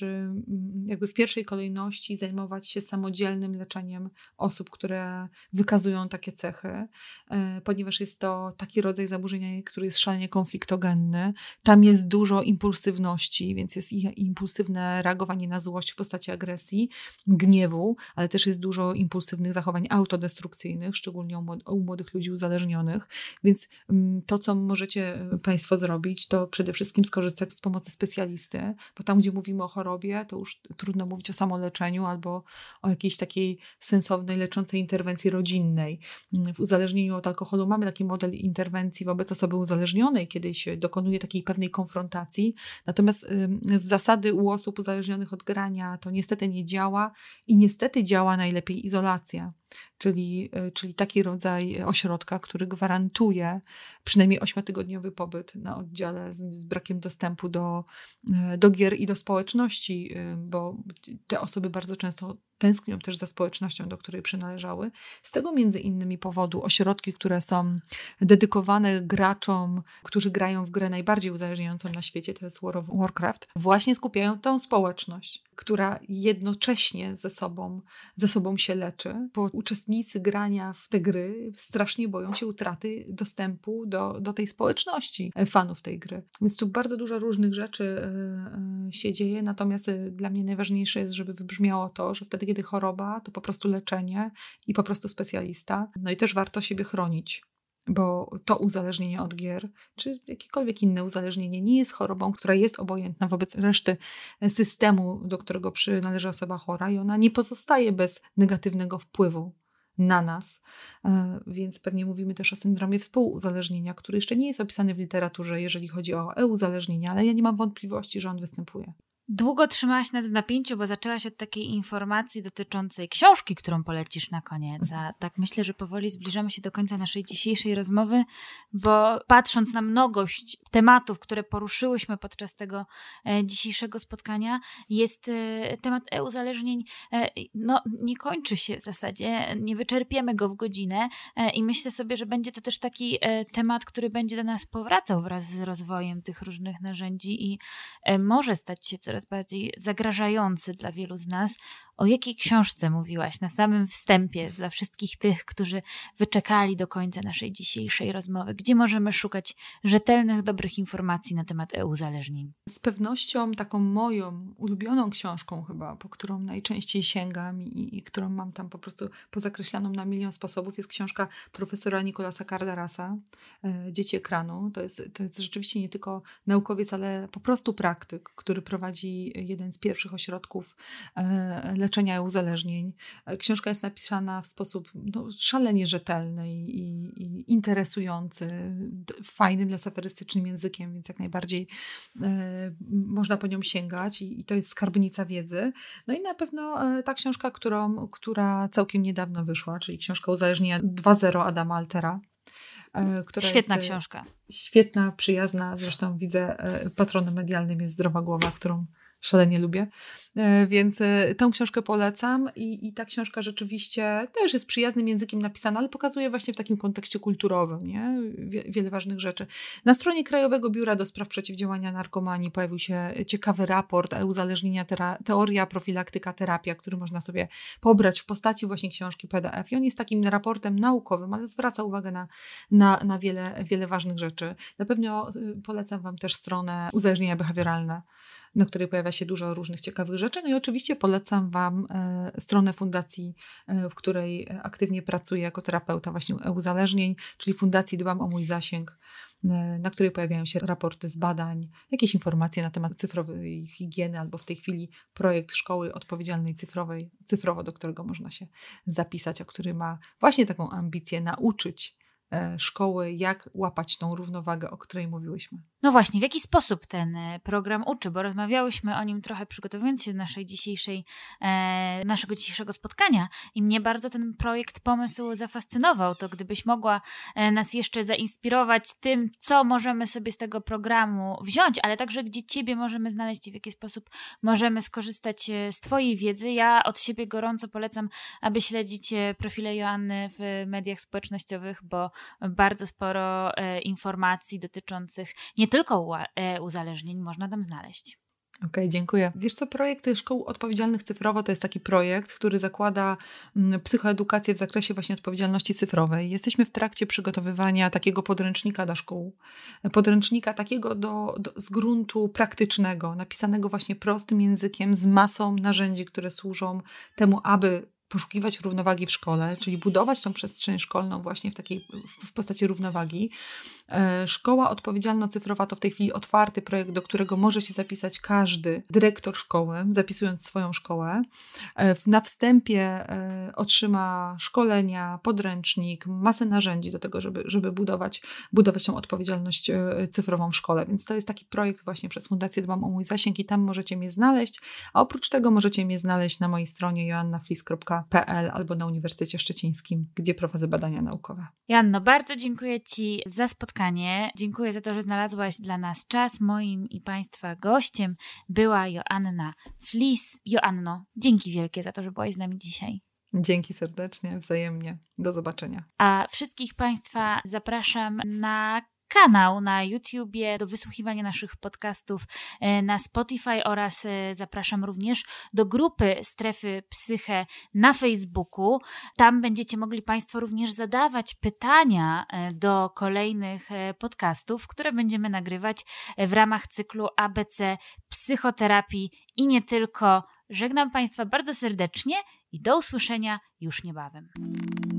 w pierwszej kolejności zajmować się samodzielnym leczeniem osób, które wykazują takie cechy, ponieważ jest to taki rodzaj zaburzenia, który jest szalenie konfliktogenny. Tam jest dużo impulsywności, więc jest impulsywne reagowanie na złość w postaci agresji, gniewu, ale też jest dużo impulsywnych zachowań autodestrukcyjnych, szczególnie u młodych ludzi uzależnionych. Więc to, co możecie Państwo zrobić, to przede wszystkim skorzystać z pomocy specjalisty, bo tam, gdzie mówimy o chorobie, to już trudno mówić o samoleczeniu albo o jakiejś takiej sensownej, leczącej interwencji rodzinnej. W uzależnieniu od alkoholu mamy taki model interwencji wobec osoby uzależnionej, kiedy się dokonuje takiej pewnej konfrontacji. Natomiast z zasady u osób uzależnionych od grania to niestety nie działa i niestety działa najlepiej izolacja. Czyli taki rodzaj ośrodka, który gwarantuje przynajmniej 8-tygodniowy pobyt na oddziale z brakiem dostępu do gier i do społeczności, bo te osoby bardzo często tęsknią też za społecznością, do której przynależały. Z tego między innymi powodu ośrodki, które są dedykowane graczom, którzy grają w grę najbardziej uzależniającą na świecie, to jest World of Warcraft, właśnie skupiają tą społeczność, która jednocześnie ze sobą się leczy, bo uczestnicy grania w te gry strasznie boją się utraty dostępu do tej społeczności fanów tej gry. Więc tu bardzo dużo różnych rzeczy się dzieje, natomiast dla mnie najważniejsze jest, żeby wybrzmiało to, że wtedy, kiedy choroba, to po prostu leczenie i po prostu specjalista. No i też warto siebie chronić, bo to uzależnienie od gier, czy jakiekolwiek inne uzależnienie nie jest chorobą, która jest obojętna wobec reszty systemu, do którego przynależy osoba chora i ona nie pozostaje bez negatywnego wpływu na nas, więc pewnie mówimy też o syndromie współuzależnienia, który jeszcze nie jest opisany w literaturze, jeżeli chodzi o e-uzależnienie, ale ja nie mam wątpliwości, że on występuje. Długo trzymałaś nas w napięciu, bo zaczęłaś od takiej informacji dotyczącej książki, którą polecisz na koniec. A tak myślę, że powoli zbliżamy się do końca naszej dzisiejszej rozmowy, bo patrząc na mnogość tematów, które poruszyłyśmy podczas tego dzisiejszego spotkania, jest temat e-uzależnień, nie kończy się w zasadzie, nie wyczerpiemy go w godzinę i myślę sobie, że będzie to też taki temat, który będzie do nas powracał wraz z rozwojem tych różnych narzędzi i może stać się coraz bardziej zagrażający dla wielu z nas. O jakiej książce mówiłaś na samym wstępie dla wszystkich tych, którzy wyczekali do końca naszej dzisiejszej rozmowy? Gdzie możemy szukać rzetelnych, dobrych informacji na temat e-uzależnień? Z pewnością taką moją ulubioną książką chyba, po którą najczęściej sięgam i którą mam tam po prostu pozakreślaną na milion sposobów, jest książka profesora Nicolasa Cardarasa, Dzieci ekranu. To jest rzeczywiście nie tylko naukowiec, ale po prostu praktyk, który prowadzi jeden z pierwszych ośrodków leczenia uzależnień. Książka jest napisana w sposób szalenie rzetelny i interesujący, fajnym, lesaferystycznym językiem, więc jak najbardziej można po nią sięgać i to jest skarbnica wiedzy. No i na pewno ta książka, która całkiem niedawno wyszła, czyli książka Uzależnienia 2.0 Adama Altera. Świetna książka. Świetna, przyjazna. Zresztą widzę, patronem medialnym jest Zdrowa Głowa, którą szalenie lubię, więc tę książkę polecam i ta książka rzeczywiście też jest przyjaznym językiem napisana, ale pokazuje właśnie w takim kontekście kulturowym, nie? Wiele ważnych rzeczy. Na stronie Krajowego Biura do Spraw Przeciwdziałania Narkomanii pojawił się ciekawy raport uzależnienia, teoria, profilaktyka, terapia, który można sobie pobrać w postaci właśnie książki PDF i on jest takim raportem naukowym, ale zwraca uwagę na wiele ważnych rzeczy. Na pewno polecam Wam też stronę Uzależnienia Behawioralne, na której pojawia się dużo różnych ciekawych rzeczy. No i oczywiście polecam Wam stronę fundacji, w której aktywnie pracuję jako terapeuta właśnie uzależnień, czyli Fundacji Dbam o mój zasięg, na której pojawiają się raporty z badań, jakieś informacje na temat cyfrowej higieny, albo w tej chwili projekt Szkoły Odpowiedzialnej cyfrowo, do którego można się zapisać, a który ma właśnie taką ambicję nauczyć szkoły, jak łapać tą równowagę, o której mówiłyśmy. No właśnie, w jaki sposób ten program uczy? Bo rozmawiałyśmy o nim trochę przygotowując się do naszego dzisiejszego spotkania i mnie bardzo ten pomysł zafascynował. To gdybyś mogła nas jeszcze zainspirować tym, co możemy sobie z tego programu wziąć, ale także gdzie Ciebie możemy znaleźć i w jaki sposób możemy skorzystać z Twojej wiedzy. Ja od siebie gorąco polecam, aby śledzić profile Joanny w mediach społecznościowych, bo bardzo sporo informacji dotyczących nie tylko uzależnień można tam znaleźć. Okej, dziękuję. Wiesz co, projekt Szkół Odpowiedzialnych Cyfrowo to jest taki projekt, który zakłada psychoedukację w zakresie właśnie odpowiedzialności cyfrowej. Jesteśmy w trakcie przygotowywania takiego podręcznika do szkół. Podręcznika takiego z gruntu praktycznego, napisanego właśnie prostym językiem, z masą narzędzi, które służą temu, aby poszukiwać równowagi w szkole, czyli budować tą przestrzeń szkolną właśnie w postaci równowagi. Szkoła Odpowiedzialno-Cyfrowa to w tej chwili otwarty projekt, do którego może się zapisać każdy dyrektor szkoły, zapisując swoją szkołę. Na wstępie otrzyma szkolenia, podręcznik, masę narzędzi do tego, żeby budować tą odpowiedzialność cyfrową w szkole. Więc to jest taki projekt właśnie przez Fundację Dbam o mój zasięg i tam możecie mnie znaleźć, a oprócz tego możecie mnie znaleźć na mojej stronie joannaflis.pl albo na Uniwersytecie Szczecińskim, gdzie prowadzę badania naukowe. Joanno, bardzo dziękuję Ci za spotkanie. Dziękuję za to, że znalazłaś dla nas czas. Moim i Państwa gościem była Joanna Flis. Joanno, dzięki wielkie za to, że byłaś z nami dzisiaj. Dzięki serdecznie, wzajemnie. Do zobaczenia. A wszystkich Państwa zapraszam na kanał na YouTubie do wysłuchiwania naszych podcastów na Spotify oraz zapraszam również do grupy Strefy Psyche na Facebooku. Tam będziecie mogli Państwo również zadawać pytania do kolejnych podcastów, które będziemy nagrywać w ramach cyklu ABC Psychoterapii i nie tylko. Żegnam Państwa bardzo serdecznie i do usłyszenia już niebawem.